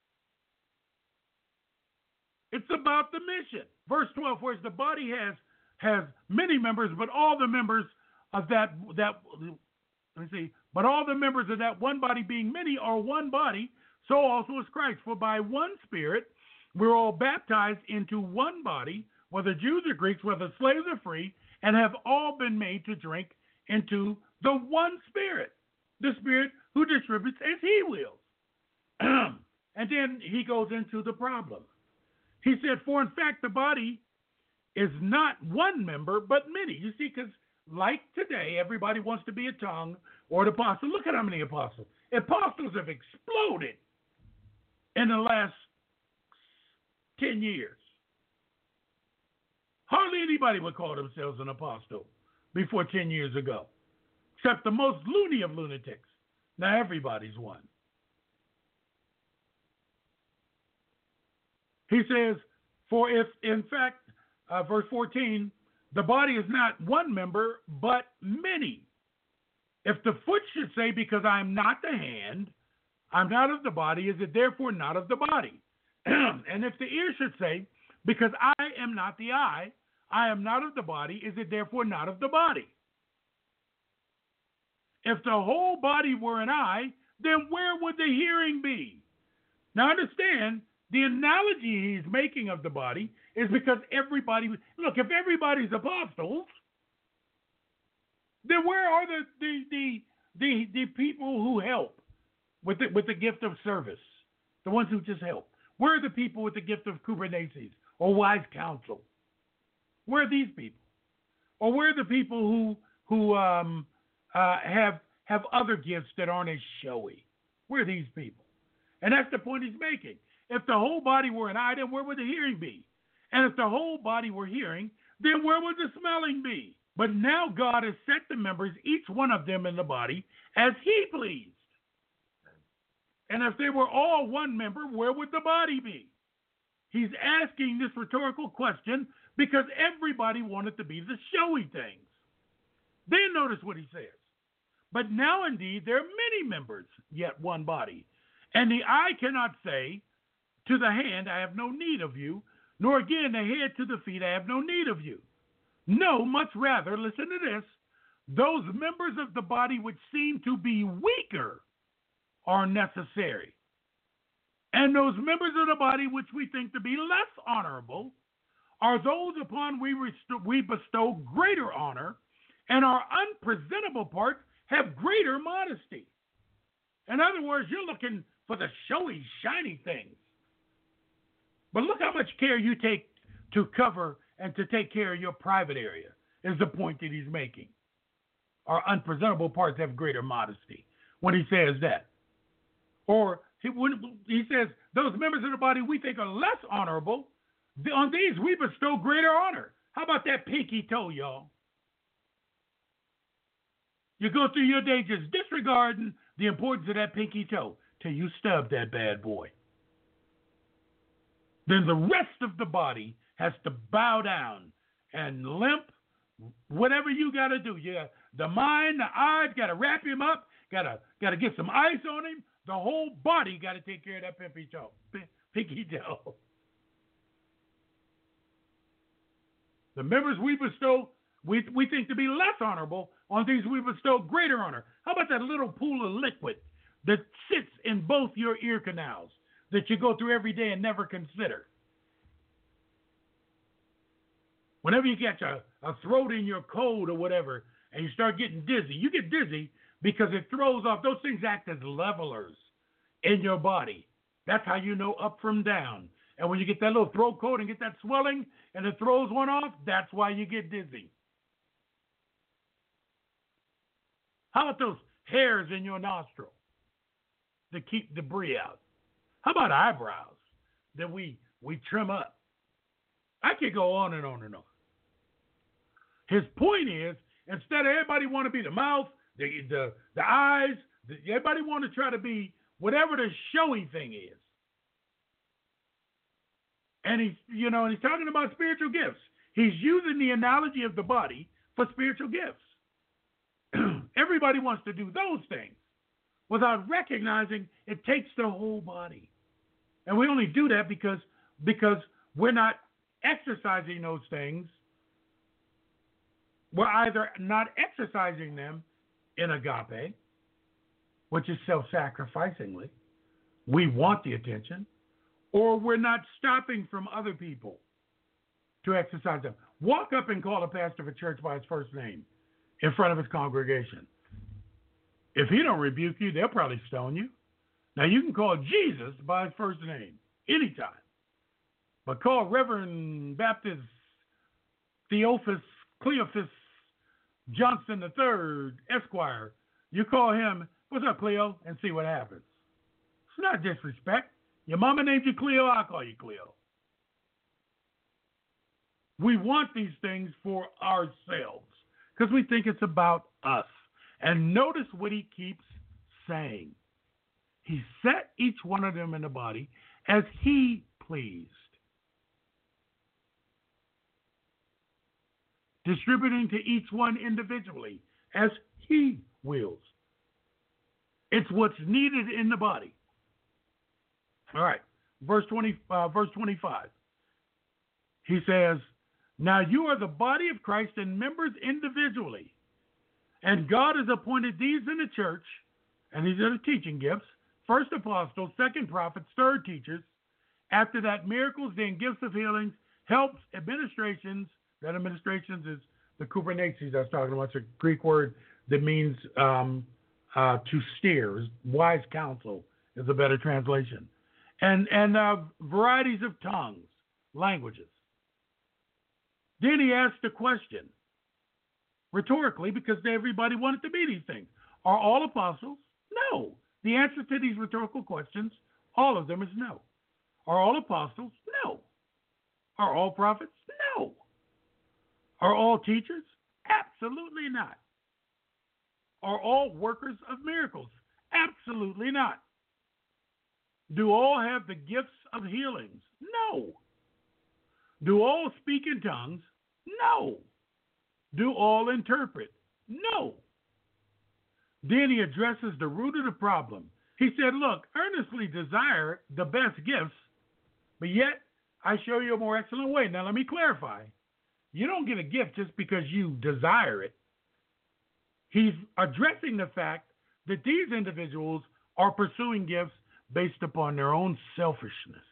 It's about the mission. Verse twelve, whereas the body has has many members, but all the members of that that let me see, but all the members of that one body being many are one body, so also is Christ. For by one Spirit we're all baptized into one body, whether Jews or Greeks, whether slaves or free, and have all been made to drink into the one Spirit, the Spirit who distributes as he wills. And then he goes into the problem. He said, for in fact, the body is not one member, but many. You see, because like today, everybody wants to be a tongue or an apostle. Look at how many apostles. Apostles have exploded in the last ten years. Hardly anybody would call themselves an apostle before ten years ago, except the most loony of lunatics. Now everybody's one. He says, for if, in fact, uh, verse fourteen, the body is not one member, but many. If the foot should say, because I am not the hand, I'm not of the body, is it therefore not of the body? And if the ear should say, because I am not the eye, I am not of the body, is it therefore not of the body? If the whole body were an eye, then where would the hearing be? Now understand, the analogy he's making of the body is because everybody, look, if everybody's apostles, then where are the the the the, the people who help with the, with the gift of service? The ones who just help. Where are the people with the gift of Kubernetes or wise counsel? Where are these people? Or where are the people who who um, uh, have have other gifts that aren't as showy? Where are these people? And that's the point he's making. If the whole body were an eye, then where would the hearing be? And if the whole body were hearing, then where would the smelling be? But now God has set the members, each one of them in the body, as he pleased. And if they were all one member, where would the body be? He's asking this rhetorical question because everybody wanted to be the showy things. Then notice what he says. But now indeed there are many members, yet one body. And the eye cannot say to the hand, I have no need of you, nor again the head to the feet, I have no need of you. No, much rather, listen to this, those members of the body which seem to be weaker are necessary. And those members of the body which we think to be less honorable are those upon we, rest- we bestow greater honor, and our unpresentable parts have greater modesty. In other words, you're looking for the showy, shiny things. But look how much care you take to cover and to take care of your private area, is the point that he's making. Our unpresentable parts have greater modesty when he says that. Or he, when he says, those members of the body we think are less honorable, on these we bestow greater honor. How about that pinky toe, y'all? You go through your day just disregarding the importance of that pinky toe till you stub that bad boy. Then the rest of the body has to bow down and limp, whatever you got to do. You got the mind, the eyes, got to wrap him up, got to got to get some ice on him. The whole body got to take care of that pinky toe. Pinky toe. The members we bestow, we, we think to be less honorable, on these we bestow greater honor. How about that little pool of liquid that sits in both your ear canals that you go through every day and never consider? Whenever you catch a, a throat in your cold or whatever, and you start getting dizzy, you get dizzy because it throws off. Those things act as levelers in your body. That's how you know up from down. And when you get that little throat cold and get that swelling and it throws one off, that's why you get dizzy. How about those hairs in your nostril? to keep debris out? How about eyebrows that we, we trim up? I could go on and on and on. His point is, instead of everybody want to be the mouth, the the, the eyes, the, everybody want to try to be whatever the showy thing is. And he's, you know, and he's talking about spiritual gifts. He's using the analogy of the body for spiritual gifts. Everybody wants to do those things without recognizing it takes the whole body. And we only do that because because we're not exercising those things. We're either not exercising them in agape, which is self-sacrificingly. We want the attention. Or we're not stopping from other people to exercise them. Walk up and call a pastor of a church by his first name in front of his congregation. If he don't rebuke you, they'll probably stone you. Now, you can call Jesus by his first name anytime. But call Reverend Baptist Theophilus Cleophas Johnson the third, Esquire. You call him, what's up, Cleo, and see what happens. It's not disrespect. Your mama named you Cleo, I'll call you Cleo. We want these things for ourselves because we think it's about us. And notice what he keeps saying. He set each one of them in the body as he pleased, distributing to each one individually as he wills. It's what's needed in the body. All right, verse twenty, uh, verse twenty-five. He says, "Now you are the body of Christ and members individually, and God has appointed these in the church, and these are the teaching gifts: first apostles, second prophets, third teachers. After that, miracles, then gifts of healings, helps, administrations." That administrations is the kubernetes I was talking about. It's a Greek word that means um, uh, to steer. Wise counsel is a better translation. And and uh, varieties of tongues, languages. Then he asked a question, rhetorically, because everybody wanted to be these things. Are all apostles? No. The answer to these rhetorical questions, all of them, is no. Are all apostles? No. Are all prophets? No. Are all teachers? Absolutely not. Are all workers of miracles? Absolutely not. Do all have the gifts of healings? No. Do all speak in tongues? No. Do all interpret? No. Then he addresses the root of the problem. He said, look, earnestly desire the best gifts, but yet I show you a more excellent way. Now let me clarify. You don't get a gift just because you desire it. He's addressing the fact that these individuals are pursuing gifts based upon their own selfishness.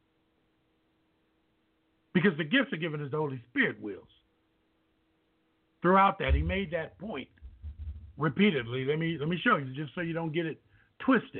Because the gifts are given as the Holy Spirit wills. Throughout that, he made that point repeatedly. Let me let me show you, just so you don't get it twisted.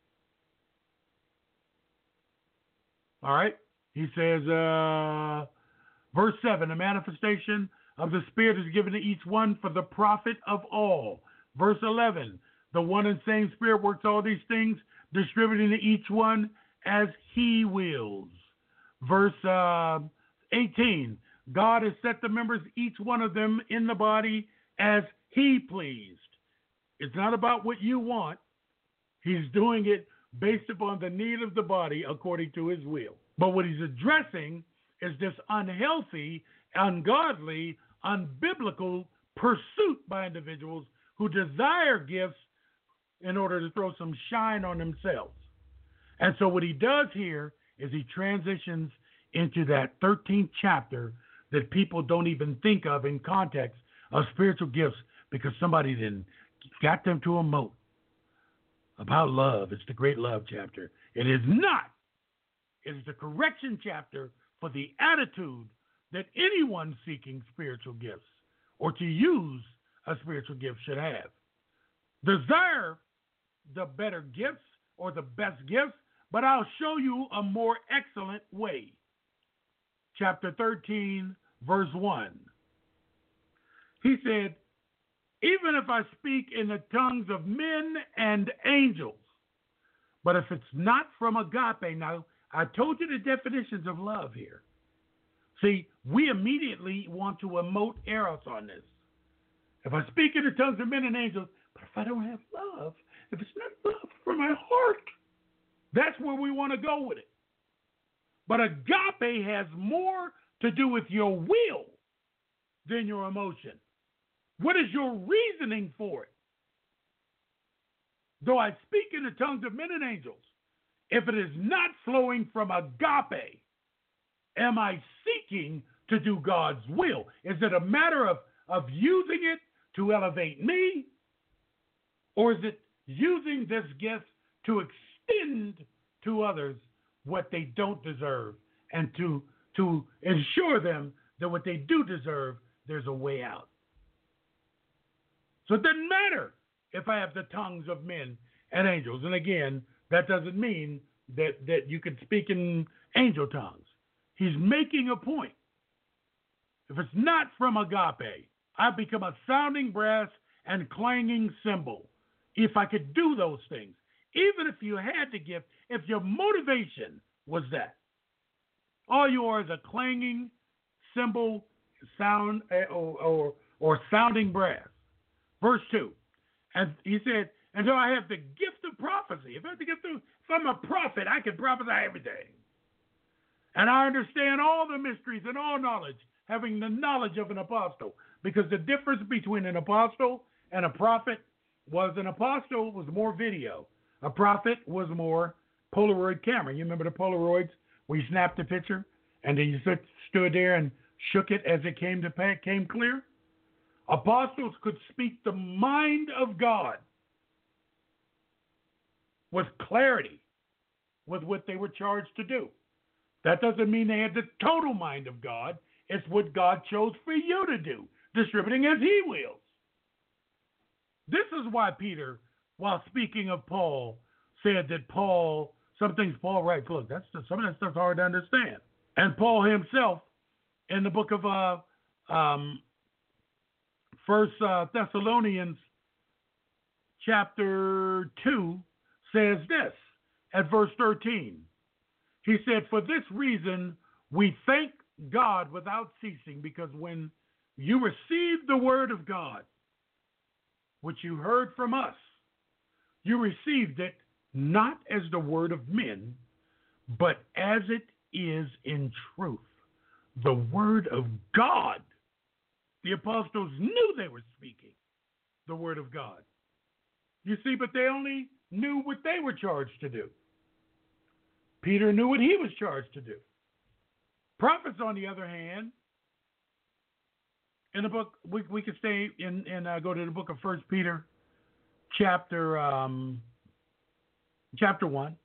All right? He says, uh, verse seven, the manifestation of the Spirit is given to each one for the profit of all. Verse eleven, the one and same Spirit works all these things, distributing to each one as he wills. Verse uh, eighteen, God has set the members, each one of them, in the body as he pleased. It's not about what you want. He's doing it based upon the need of the body according to his will. But what he's addressing is this unhealthy, ungodly, unbiblical pursuit by individuals who desire gifts in order to throw some shine on themselves. And so what he does here is he transitions into that thirteenth chapter that people don't even think of in context of spiritual gifts because somebody then got them to a moat about love. It's the great love chapter. It is not. It is the correction chapter for the attitude that anyone seeking spiritual gifts or to use a spiritual gift should have. Desire the better gifts or the best gifts, but I'll show you a more excellent way. Chapter thirteen, verse one. He said, even if I speak in the tongues of men and angels, But if it's not from agape, now, I told you the definitions of love here. See, we immediately want to emote eros on this. If I speak in the tongues of men and angels, but if I don't have love, if it's not love from my heart, that's where we want to go with it. But agape has more to do with your will than your emotion. What is your reasoning for it? Though I speak in the tongues of men and angels, if it is not flowing from agape, am I seeking to do God's will? Is it a matter of, of using it to elevate me? Or is it using this gift to extend to others what they don't deserve and to, to ensure them that what they do deserve, there's a way out? So it doesn't matter if I have the tongues of men and angels. And again, that doesn't mean that, that you can speak in angel tongues. He's making a point. If it's not from agape, I become a sounding brass and clanging cymbal. If I could do those things, even if you had the gift, if your motivation was that, all you are is a clanging cymbal, sound, or, or, or sounding brass. Verse two, and he said, and though I have the gift of prophecy, if I have the gift of, if I'm a prophet, I can prophesy everything. And I understand all the mysteries and all knowledge, having the knowledge of an apostle. Because the difference between an apostle and a prophet was an apostle was more video. A prophet was more Polaroid camera. You remember the Polaroids where you snapped the picture and then you stood there and shook it as it came to came clear? Apostles could speak the mind of God with clarity with what they were charged to do. That doesn't mean they had the total mind of God. It's what God chose for you to do, distributing as he wills. This is why Peter, while speaking of Paul, said that Paul, some things Paul writes, look, that's just, some of that stuff's hard to understand. And Paul himself, in the book of uh, um, First uh, Thessalonians chapter two, says this at verse thirteen. He said, for this reason we thank God without ceasing, because when you received the word of God, which you heard from us, you received it not as the word of men, but as it is in truth, the word of God. The apostles knew they were speaking the word of God. You see, but they only knew what they were charged to do. Peter knew what he was charged to do. Prophets, on the other hand, in the book, we, we could stay in and uh, go to the book of First Peter, chapter um, chapter one,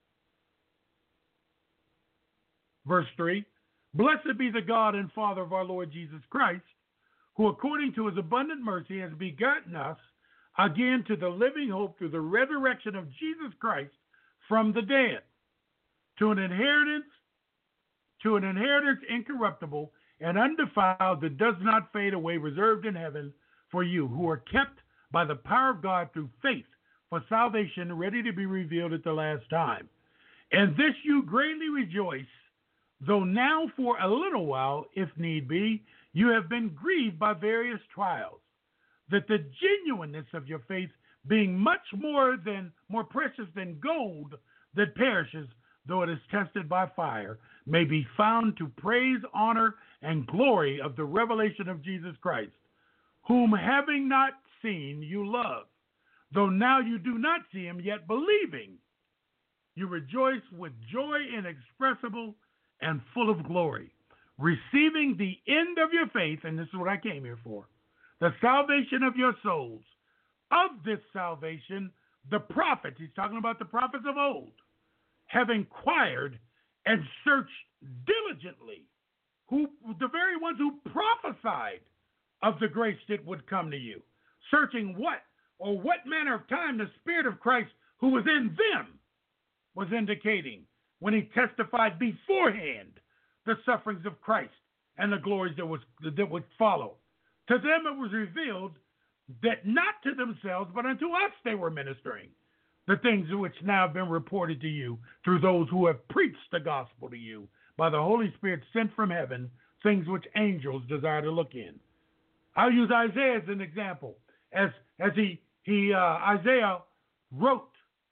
verse three. Blessed be the God and Father of our Lord Jesus Christ, who according to his abundant mercy has begotten us again to the living hope through the resurrection of Jesus Christ from the dead, to an inheritance, to an inheritance incorruptible and undefiled that does not fade away, reserved in heaven for you, who are kept by the power of God through faith for salvation, ready to be revealed at the last time. And this you greatly rejoice, though now for a little while, if need be, you have been grieved by various trials, that the genuineness of your faith, being much more than more precious than gold that perishes, though it is tested by fire, may be found to praise, honor, and glory of the revelation of Jesus Christ, whom having not seen you love, though now you do not see him, yet believing, you rejoice with joy inexpressible and full of glory, receiving the end of your faith, and this is what I came here for, the salvation of your souls. Of this salvation, the prophets, he's talking about the prophets of old, have inquired and searched diligently, who the very ones who prophesied of the grace that would come to you, searching what or what manner of time the Spirit of Christ who was in them was indicating when he testified beforehand the sufferings of Christ and the glories that was that would follow. To them it was revealed that not to themselves, but unto us they were ministering, the things which now have been reported to you through those who have preached the gospel to you by the Holy Spirit sent from heaven, things which angels desire to look in. I'll use Isaiah as an example. As as he he uh, Isaiah wrote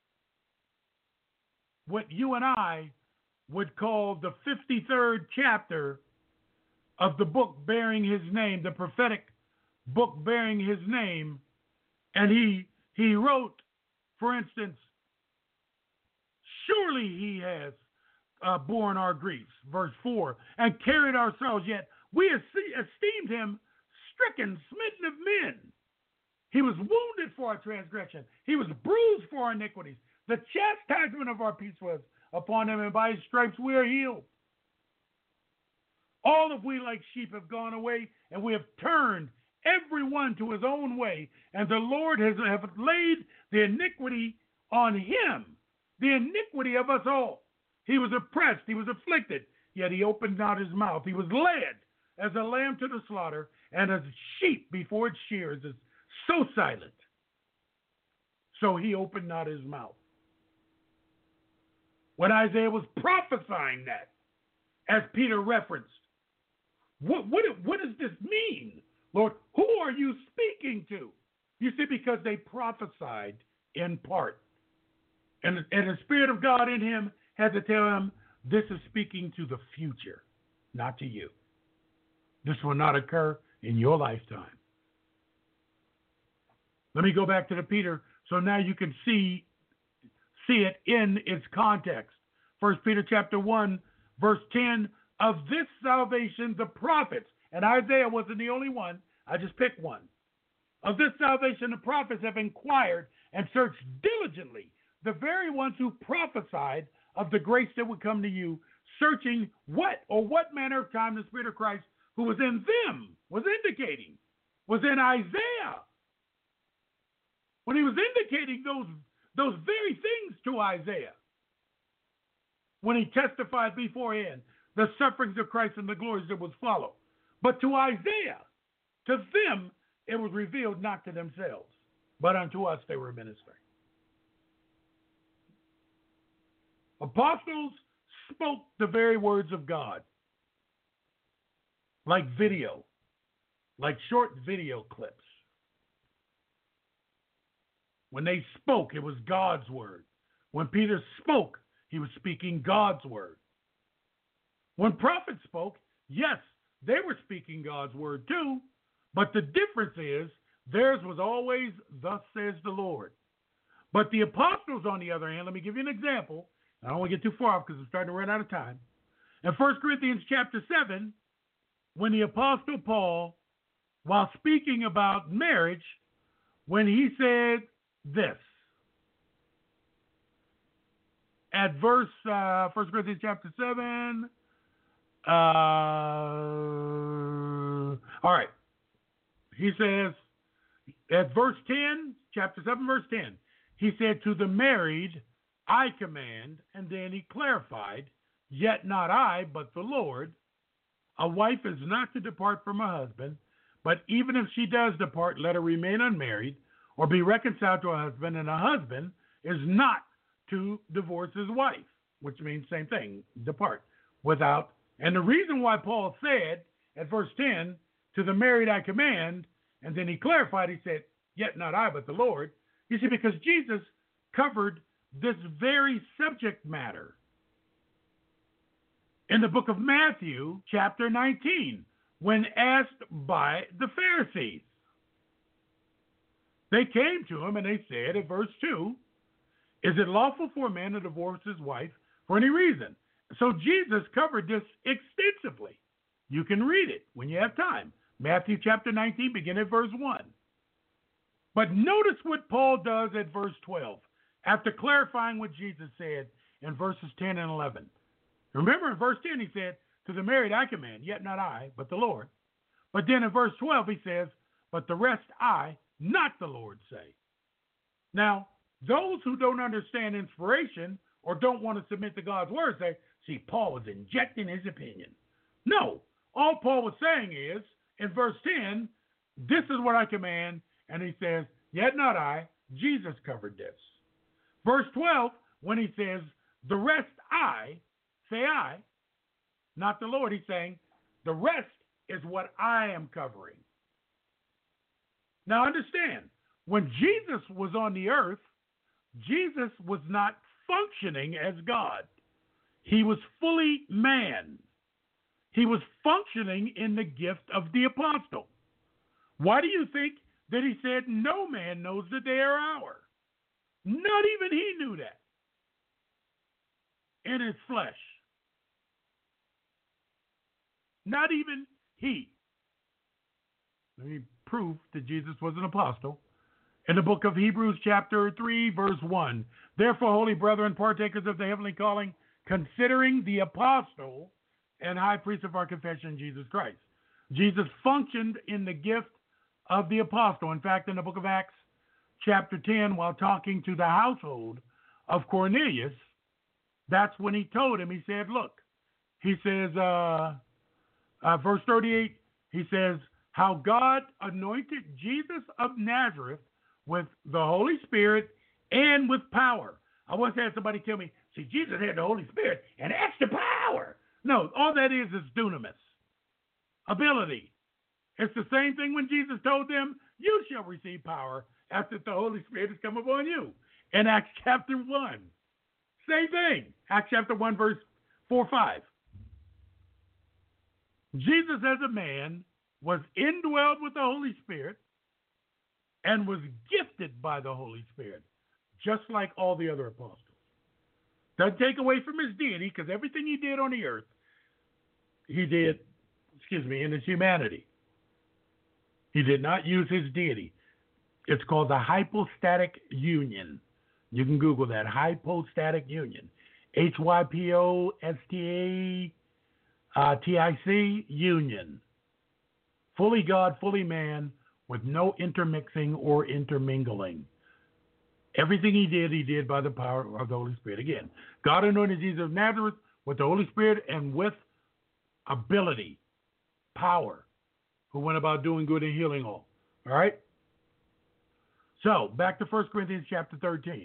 what you and I would call the fifty-third chapter of the book bearing his name, the prophetic book bearing his name, and he he wrote, for instance, surely he has uh, borne our griefs, verse four, and carried our sorrows, yet we esteemed him stricken, smitten of men. He was wounded for our transgression. He was bruised for our iniquities. The chastisement of our peace was upon him, and by his stripes we are healed. All of we like sheep have gone away, and we have turned every one to his own way, and the Lord has have laid the iniquity on him, the iniquity of us all. He was oppressed, he was afflicted, yet he opened not his mouth. He was led as a lamb to the slaughter, and as sheep before its shears is so silent. So he opened not his mouth. When Isaiah was prophesying that, as Peter referenced, what, what, what does this mean? Lord, who are you speaking to? You see, because they prophesied in part. And, and the Spirit of God in him had to tell him, this is speaking to the future, not to you. This will not occur in your lifetime. Let me go back to the Peter so now you can see, see it in its context. First Peter chapter one, verse ten, of this salvation the prophets, and Isaiah wasn't the only one, I just picked one. Of this salvation the prophets have inquired and searched diligently, the very ones who prophesied of the grace that would come to you, searching what or what manner of time the Spirit of Christ who was in them was indicating, was in Isaiah. When he was indicating those, those very things to Isaiah, when he testified beforehand the sufferings of Christ and the glories that would follow. But to Isaiah, to them, it was revealed not to themselves, but unto us they were ministering. Apostles spoke the very words of God, like video, like short video clips. When they spoke, it was God's word. When Peter spoke, he was speaking God's word. When prophets spoke, yes, they were speaking God's word too, but the difference is theirs was always, thus says the Lord. But the apostles, on the other hand, let me give you an example. I don't want to get too far off because I'm starting to run out of time. In First Corinthians chapter seven, when the apostle Paul, while speaking about marriage, when he said this, at verse, uh, First Corinthians chapter seven, uh, all right, he says, at verse ten, chapter seven, verse ten, he said, to the married I command, and then he clarified, yet not I, but the Lord. A wife is not to depart from her husband, but even if she does depart, let her remain unmarried, or be reconciled to her husband, and a husband is not to divorce his wife, which means same thing, depart, without. And the reason why Paul said at verse ten, to the married I command, and then he clarified, he said, yet not I, but the Lord, you see, because Jesus covered this very subject matter in the book of Matthew, chapter nineteen, when asked by the Pharisees. They came to him and they said at verse two, is it lawful for a man to divorce his wife for any reason? So Jesus covered this extensively. You can read it when you have time. Matthew chapter nineteen, begin at verse one. But notice what Paul does at verse twelve, after clarifying what Jesus said in verses ten and eleven. Remember in verse ten he said, to the married I command, yet not I, but the Lord. But then in verse twelve he says, but the rest I, not the Lord, say. Now, those who don't understand inspiration or don't want to submit to God's word say, see, Paul was injecting his opinion. No, all Paul was saying is, in verse ten, this is what I command, and he says, yet not I, Jesus covered this. Verse twelve, when he says, the rest I, say I, not the Lord, he's saying, the rest is what I am covering. Now understand, when Jesus was on the earth, Jesus was not functioning as God. He was fully man. He was functioning in the gift of the apostle. Why do you think that he said, no man knows the day or hour? Not even he knew that in his flesh. Not even he. Let me prove that Jesus was an apostle. In the book of Hebrews chapter three, verse one, therefore, holy brethren, partakers of the heavenly calling, considering the apostle and high priest of our confession, Jesus Christ. Jesus functioned in the gift of the apostle. In fact, in the book of Acts chapter ten, while talking to the household of Cornelius, that's when he told him, he said, look, he says, uh, uh, verse thirty-eight, he says, how God anointed Jesus of Nazareth with the Holy Spirit and with power. I once had somebody tell me, see, Jesus had the Holy Spirit and extra power. No, all that is is dunamis, ability. It's the same thing when Jesus told them, you shall receive power after the Holy Spirit has come upon you. In Acts chapter one. Same thing. Acts chapter one, verse four, five. Jesus as a man was indwelled with the Holy Spirit and was gifted by the Holy Spirit, just like all the other apostles. Doesn't take away from his deity, because everything he did on the earth, he did, excuse me, in his humanity. He did not use his deity. It's called the hypostatic union. You can Google that, hypostatic union. H Y P O S T A T I C, union. Fully God, fully man, with no intermixing or intermingling. Everything he did, he did by the power of the Holy Spirit. Again, God anointed Jesus of Nazareth with the Holy Spirit and with ability, power, who went about doing good and healing all. All right? So, back to First Corinthians chapter thirteen.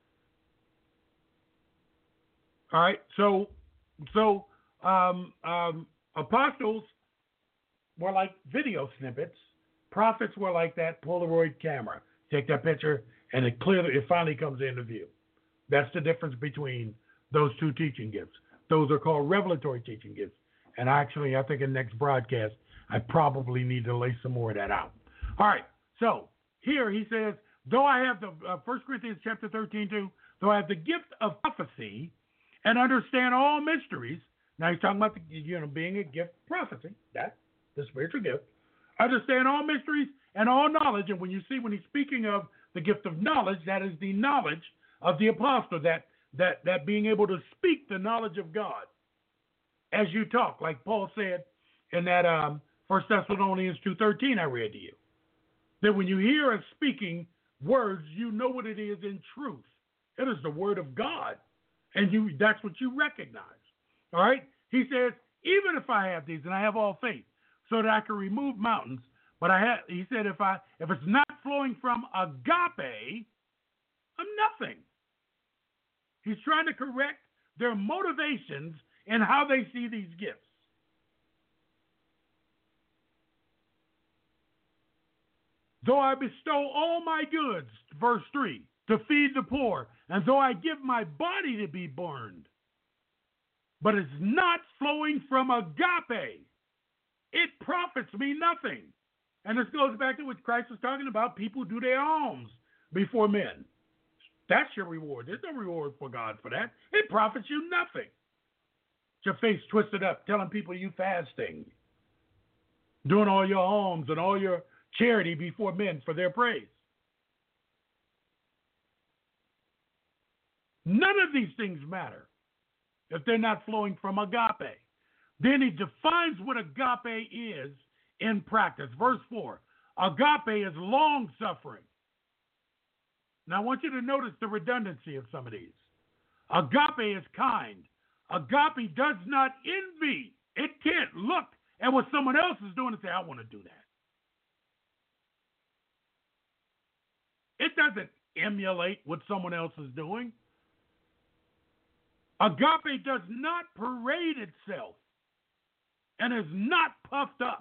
All right? So, so um, um, apostles were like video snippets. Prophets were like that Polaroid camera. Take that picture, and it clearly, it finally comes into view. That's the difference between those two teaching gifts. Those are called revelatory teaching gifts. And actually, I think in the next broadcast, I probably need to lay some more of that out. All right. So here he says, though I have the uh, First Corinthians chapter thirteen, two, though I have the gift of prophecy and understand all mysteries. Now he's talking about the, you know, being a gift of prophecy. That's the spiritual gift. Understand all mysteries and all knowledge. And when you see, when he's speaking of the gift of knowledge, that is the knowledge of the apostle, that that that being able to speak the knowledge of God as you talk, like Paul said in that um, First Thessalonians two thirteen I read to you. That when you hear us speaking words, you know what it is in truth. It is the word of God. And you that's what you recognize. All right? He says, even if I have these, and I have all faith, so that I can remove mountains, but I have, he said, if I if it's not flowing from agape, I'm nothing. He's trying to correct their motivations and how they see these gifts. Though I bestow all my goods, verse three, to feed the poor, and though I give my body to be burned, but it's not flowing from agape, it profits me nothing. And this goes back to what Christ was talking about. People do their alms before men. That's your reward. There's no reward for God for that. It profits you nothing. Your face twisted up, telling people you fasting, doing all your alms and all your charity before men for their praise. None of these things matter if they're not flowing from agape. Then he defines what agape is in practice. Verse four, agape is long-suffering. Now I want you to notice the redundancy of some of these. Agape is kind. Agape does not envy. It can't look at what someone else is doing and say, I want to do that. It doesn't emulate what someone else is doing. Agape does not parade itself and is not puffed up.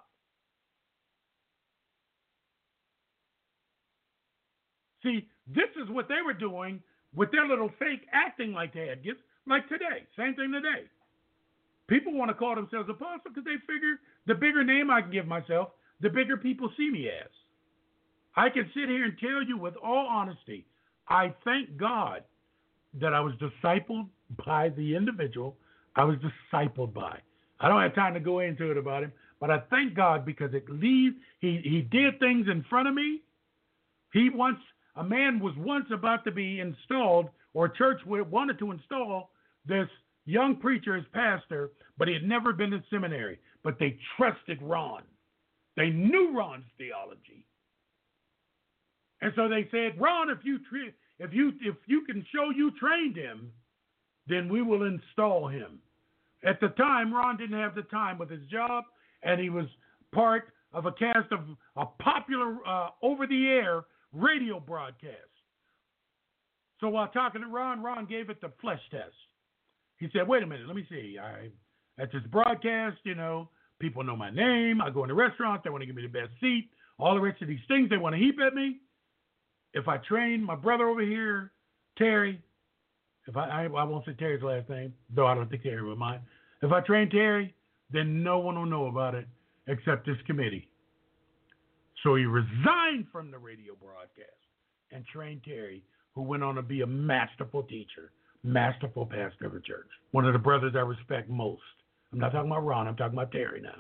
See, this is what they were doing with their little fake acting like they had gifts, like today. Same thing today. People want to call themselves apostles because they figure the bigger name I can give myself, the bigger people see me as. I can sit here and tell you with all honesty, I thank God that I was discipled by the individual I was discipled by. I don't have time to go into it about him, but I thank God because it leaves, he, he did things in front of me. He once, a man was once about to be installed, or a church wanted to install this young preacher as pastor, but he had never been to seminary. But they trusted Ron. They knew Ron's theology. And so they said, Ron, if you tra- if you if you can show you trained him, then we will install him. At the time, Ron didn't have the time with his job, and he was part of a cast of a popular uh, over-the-air radio broadcast. So while talking to Ron, Ron gave it the flesh test. He said, wait a minute, let me see. I, at this broadcast, you know, people know my name. I go in the restaurant. They want to give me the best seat. All the rest of these things they want to heap at me. If I train my brother over here, Terry, if I, I, I won't say Terry's last name, though I don't think Terry would mind. If I train Terry, then no one will know about it except this committee. So he resigned from the radio broadcast and trained Terry, who went on to be a masterful teacher, masterful pastor of a church. One of the brothers I respect most. I'm not talking about Ron, I'm talking about Terry now.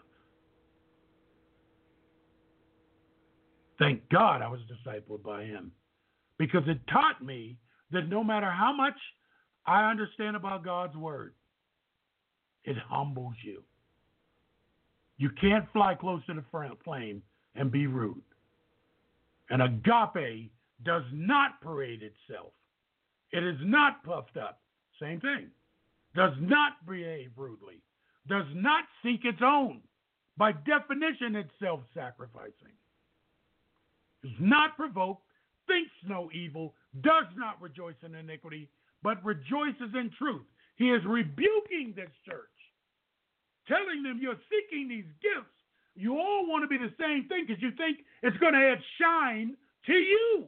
Thank God I was discipled by him, because it taught me that no matter how much I understand about God's word, it humbles you. You can't fly close to the flame and be rude. And agape does not parade itself. It is not puffed up. Same thing. Does not behave rudely. Does not seek its own. By definition, it's self-sacrificing. Is not provoked, thinks no evil, does not rejoice in iniquity, but rejoices in truth. He is rebuking this church, telling them you're seeking these gifts. You all want to be the same thing because you think it's going to add shine to you.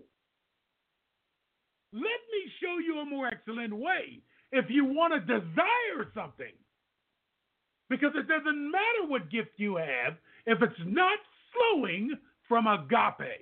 Let me show you a more excellent way if you want to desire something. Because it doesn't matter what gift you have if it's not flowing from agape.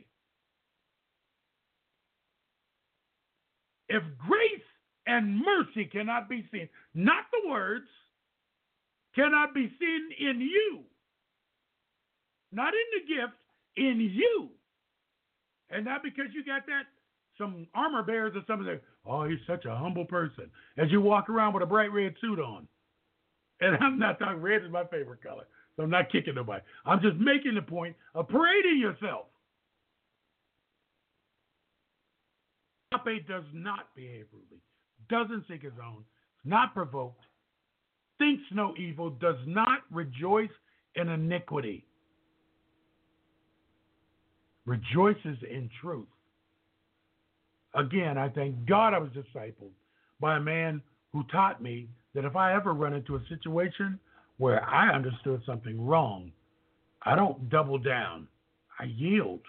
If grace and mercy cannot be seen, not the words, cannot be seen in you, not in the gift, in you. And not because you got that, some armor bearers or something say, oh, he's such a humble person, as you walk around with a bright red suit on. And I'm not talking, red is my favorite color, so I'm not kicking nobody. I'm just making the point of parading yourself. Agape does not behave rudely, doesn't seek his own, is not provoked, thinks no evil, does not rejoice in iniquity, rejoices in truth. Again, I thank God I was discipled by a man who taught me that if I ever run into a situation where I understood something wrong, I don't double down. I yield.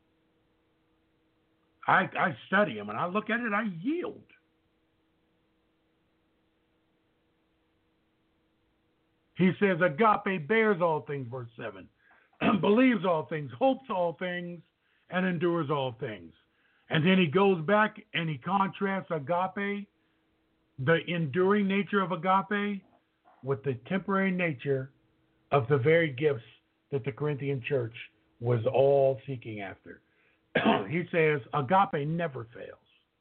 I, I study him, and I look at it, I yield. He says agape bears all things, verse seven, believes all things, hopes all things, and endures all things. And then he goes back and he contrasts agape, the enduring nature of agape, with the temporary nature of the very gifts that the Corinthian church was all seeking after. He says agape never fails.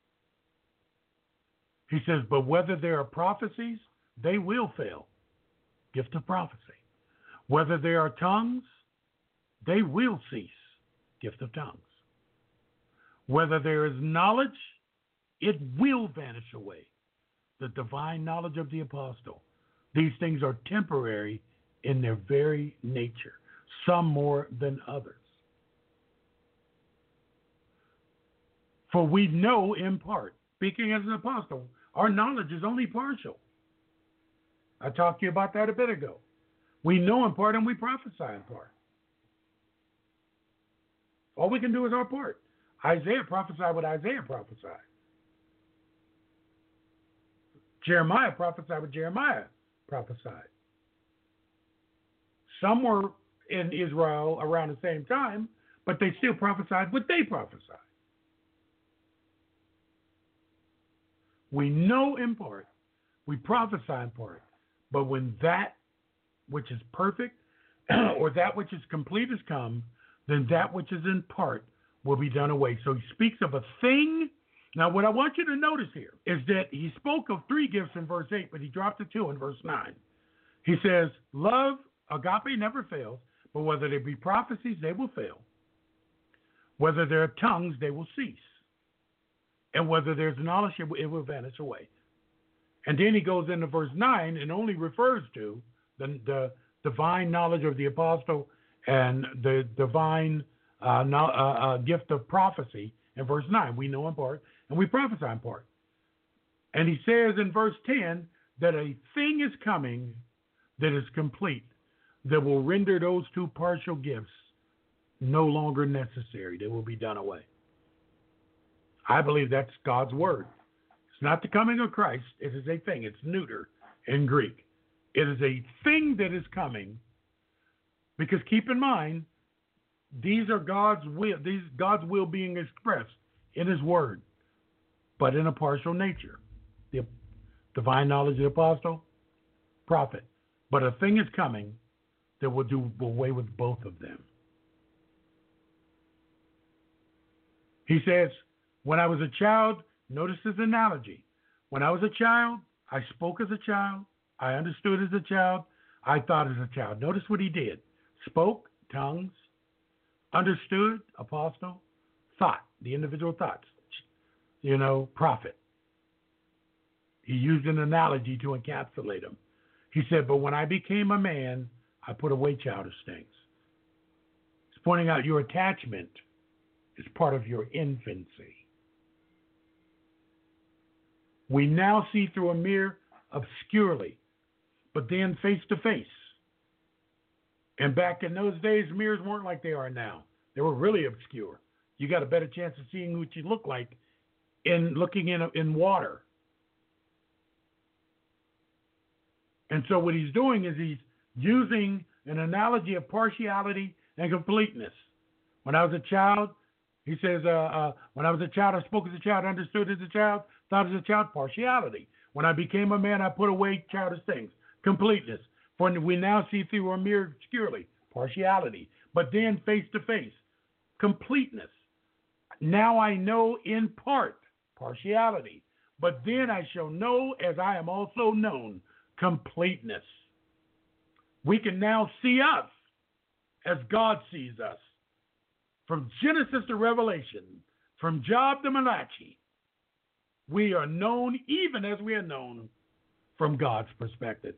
He says, but whether there are prophecies, they will fail. Gift of prophecy. Whether there are tongues, they will cease. Gift of tongues. Whether there is knowledge, it will vanish away. The divine knowledge of the apostle. These things are temporary in their very nature, some more than others. For we know in part. Speaking as an apostle, our knowledge is only partial. I talked to you about that a bit ago. We know in part and we prophesy in part. All we can do is our part. Isaiah prophesied what Isaiah prophesied. Jeremiah prophesied what Jeremiah prophesied. Some were in Israel around the same time, but they still prophesied what they prophesied. We know in part, we prophesy in part, but when that which is perfect or that which is complete has come, then that which is in part will be done away. So he speaks of a thing. Now, what I want you to notice here is that he spoke of three gifts in verse eight, but he dropped the two in verse nine. He says, love, agape, never fails, but whether there be prophecies, they will fail. Whether there are tongues, they will cease. And whether there's knowledge, it will vanish away. And then he goes into verse nine and only refers to the, the divine knowledge of the apostle and the divine uh, no, uh, uh, gift of prophecy in verse nine. We know in part and we prophesy in part. And he says in verse ten that a thing is coming that is complete, that will render those two partial gifts no longer necessary. They will be done away. I believe that's God's word. It's not the coming of Christ. It is a thing. It's neuter in Greek. It is a thing that is coming, because keep in mind, these are God's will. These God's will being expressed in His word, but in a partial nature. The divine knowledge of the apostle, prophet. But a thing is coming that will do away with both of them. He says, when I was a child, notice his analogy. When I was a child, I spoke as a child. I understood as a child. I thought as a child. Notice what he did. Spoke, tongues. Understood, apostle. Thought, the individual thoughts. You know, prophet. He used an analogy to encapsulate them. He said, but when I became a man, I put away childish things. He's pointing out your attachment is part of your infancy. We now see through a mirror obscurely, but then face to face. And back in those days, mirrors weren't like they are now. They were really obscure. You got a better chance of seeing what you look like in looking in in water. And so what he's doing is he's using an analogy of partiality and completeness. When I was a child, he says, uh, uh, when I was a child, I spoke as a child, understood as a child, thought as a child, partiality. When I became a man, I put away childish things, completeness. For we now see through a mirror obscurely, partiality. But then face to face, completeness. Now I know in part, partiality. But then I shall know as I am also known, completeness. We can now see us as God sees us. From Genesis to Revelation, from Job to Malachi, we are known even as we are known from God's perspective.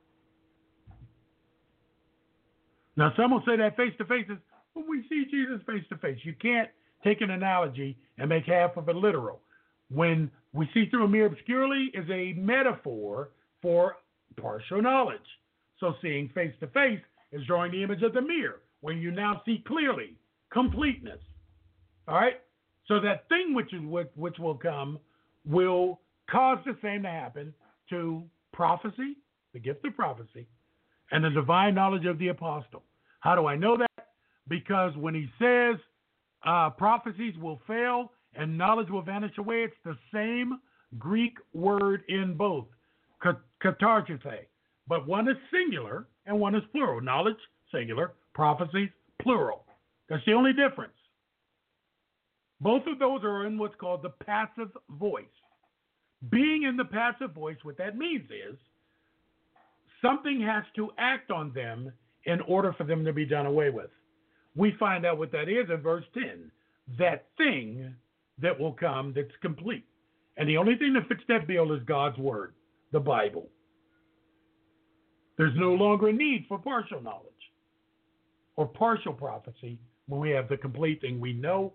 Now, some will say that face-to-face is, well, we see Jesus face-to-face. You can't take an analogy and make half of it literal. When we see through a mirror obscurely is a metaphor for partial knowledge. So seeing face-to-face is drawing the image of the mirror, where you now see clearly, completeness. All right? So that thing which is which will come will cause the same to happen to prophecy, the gift of prophecy, and the divine knowledge of the apostle. How do I know that? Because when he says uh, prophecies will fail and knowledge will vanish away, it's the same Greek word in both, katargete. But one is singular and one is plural. Knowledge, singular. Prophecies, plural. That's the only difference. Both of those are in what's called the passive voice. Being in the passive voice, what that means is something has to act on them in order for them to be done away with. We find out what that is in verse ten. That thing that will come that's complete. And the only thing that fits that bill is God's word, the Bible. There's no longer a need for partial knowledge or partial prophecy when we have the complete thing. We know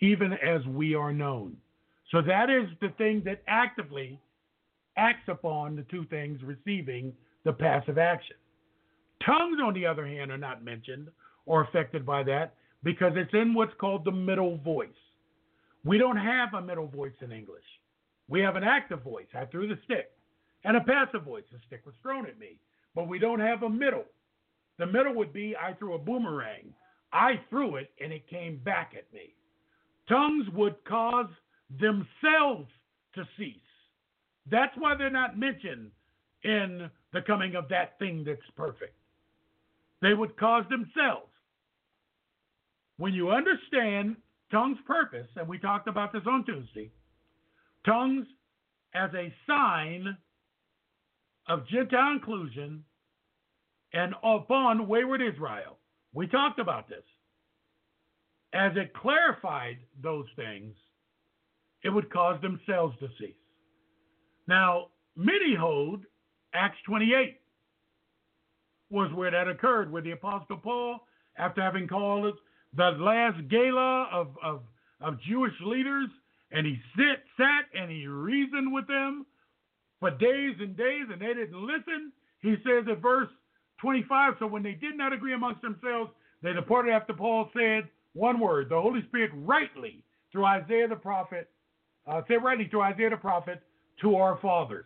even as we are known. So that is the thing that actively acts upon the two things receiving the passive action. Tongues, on the other hand, are not mentioned or affected by that because it's in what's called the middle voice. We don't have a middle voice in English. We have an active voice, I threw the stick, and a passive voice, the stick was thrown at me. But we don't have a middle. The middle would be I threw a boomerang. I threw it and it came back at me. Tongues would cause themselves to cease. That's why they're not mentioned in the coming of that thing that's perfect. They would cause themselves. When you understand tongues' purpose, and we talked about this on Tuesday, tongues as a sign of Gentile inclusion and upon wayward Israel. We talked about this. As it clarified those things, it would cause themselves to cease. Now, many hold Acts twenty-eight was where that occurred, where the Apostle Paul, after having called the last gala of, of, of Jewish leaders, and he sit, sat and he reasoned with them for days and days, and they didn't listen. He says at verse twenty-five, so when they did not agree amongst themselves, they departed after Paul said one word. The Holy Spirit rightly, through Isaiah the prophet, uh, said rightly through Isaiah the prophet, to our fathers.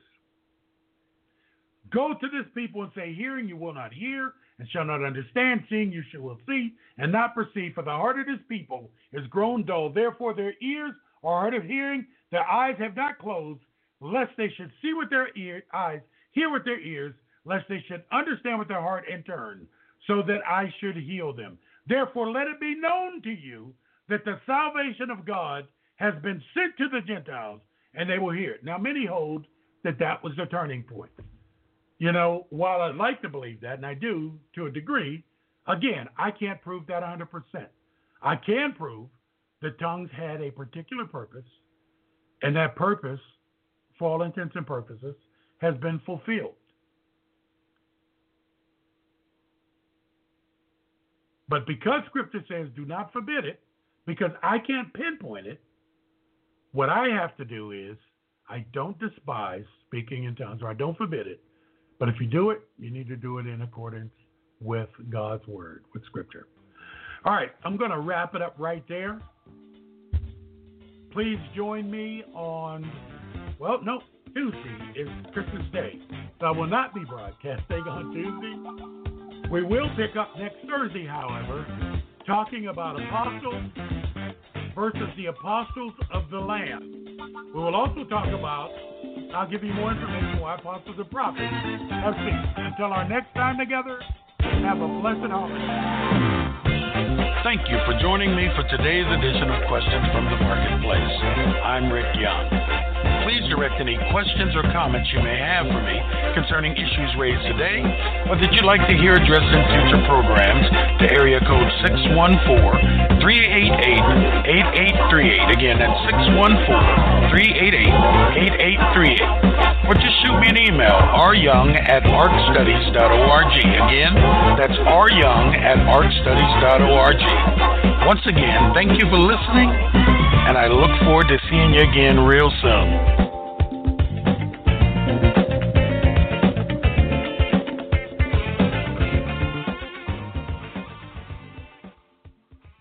Go to this people and say, hearing you will not hear, and shall not understand, seeing you shall see, and not perceive. For the heart of this people is grown dull. Therefore their ears are hard of hearing, their eyes have not closed, lest they should see with their ear, eyes, hear with their ears, lest they should understand with their heart and turn, so that I should heal them. Therefore let it be known to you that the salvation of God has been sent to the Gentiles, and they will hear it. Now, many hold that that was the turning point. You know, while I'd like to believe that, and I do to a degree, again, I can't prove that one hundred percent. I can prove that tongues had a particular purpose, and that purpose, for all intents and purposes, has been fulfilled. But because Scripture says do not forbid it, because I can't pinpoint it, what I have to do is I don't despise speaking in tongues, or I don't forbid it. But if you do it, you need to do it in accordance with God's word, with Scripture. All right, I'm going to wrap it up right there. Please join me on, well, no, Tuesday is Christmas Day. So I will not be broadcasting on Tuesday. We will pick up next Thursday, however, talking about apostles versus the apostles of the Lamb. We will also talk about, I'll give you more information why apostles and prophets have ceased. Until our next time together, have a blessed holiday. Thank you for joining me for today's edition of Questions from the Marketplace. I'm Rick Young. Please direct any questions or comments you may have for me concerning issues raised today, or that you'd like to hear addressed in future programs, to area code six one four, three eight eight, eight eight three eight. Again, that's six one four, three eight eight, eight eight three eight. Or just shoot me an email, r young at ark studies dot org. Again, that's r young at ark studies dot org. Once again, thank you for listening, and I look forward to seeing you again real soon.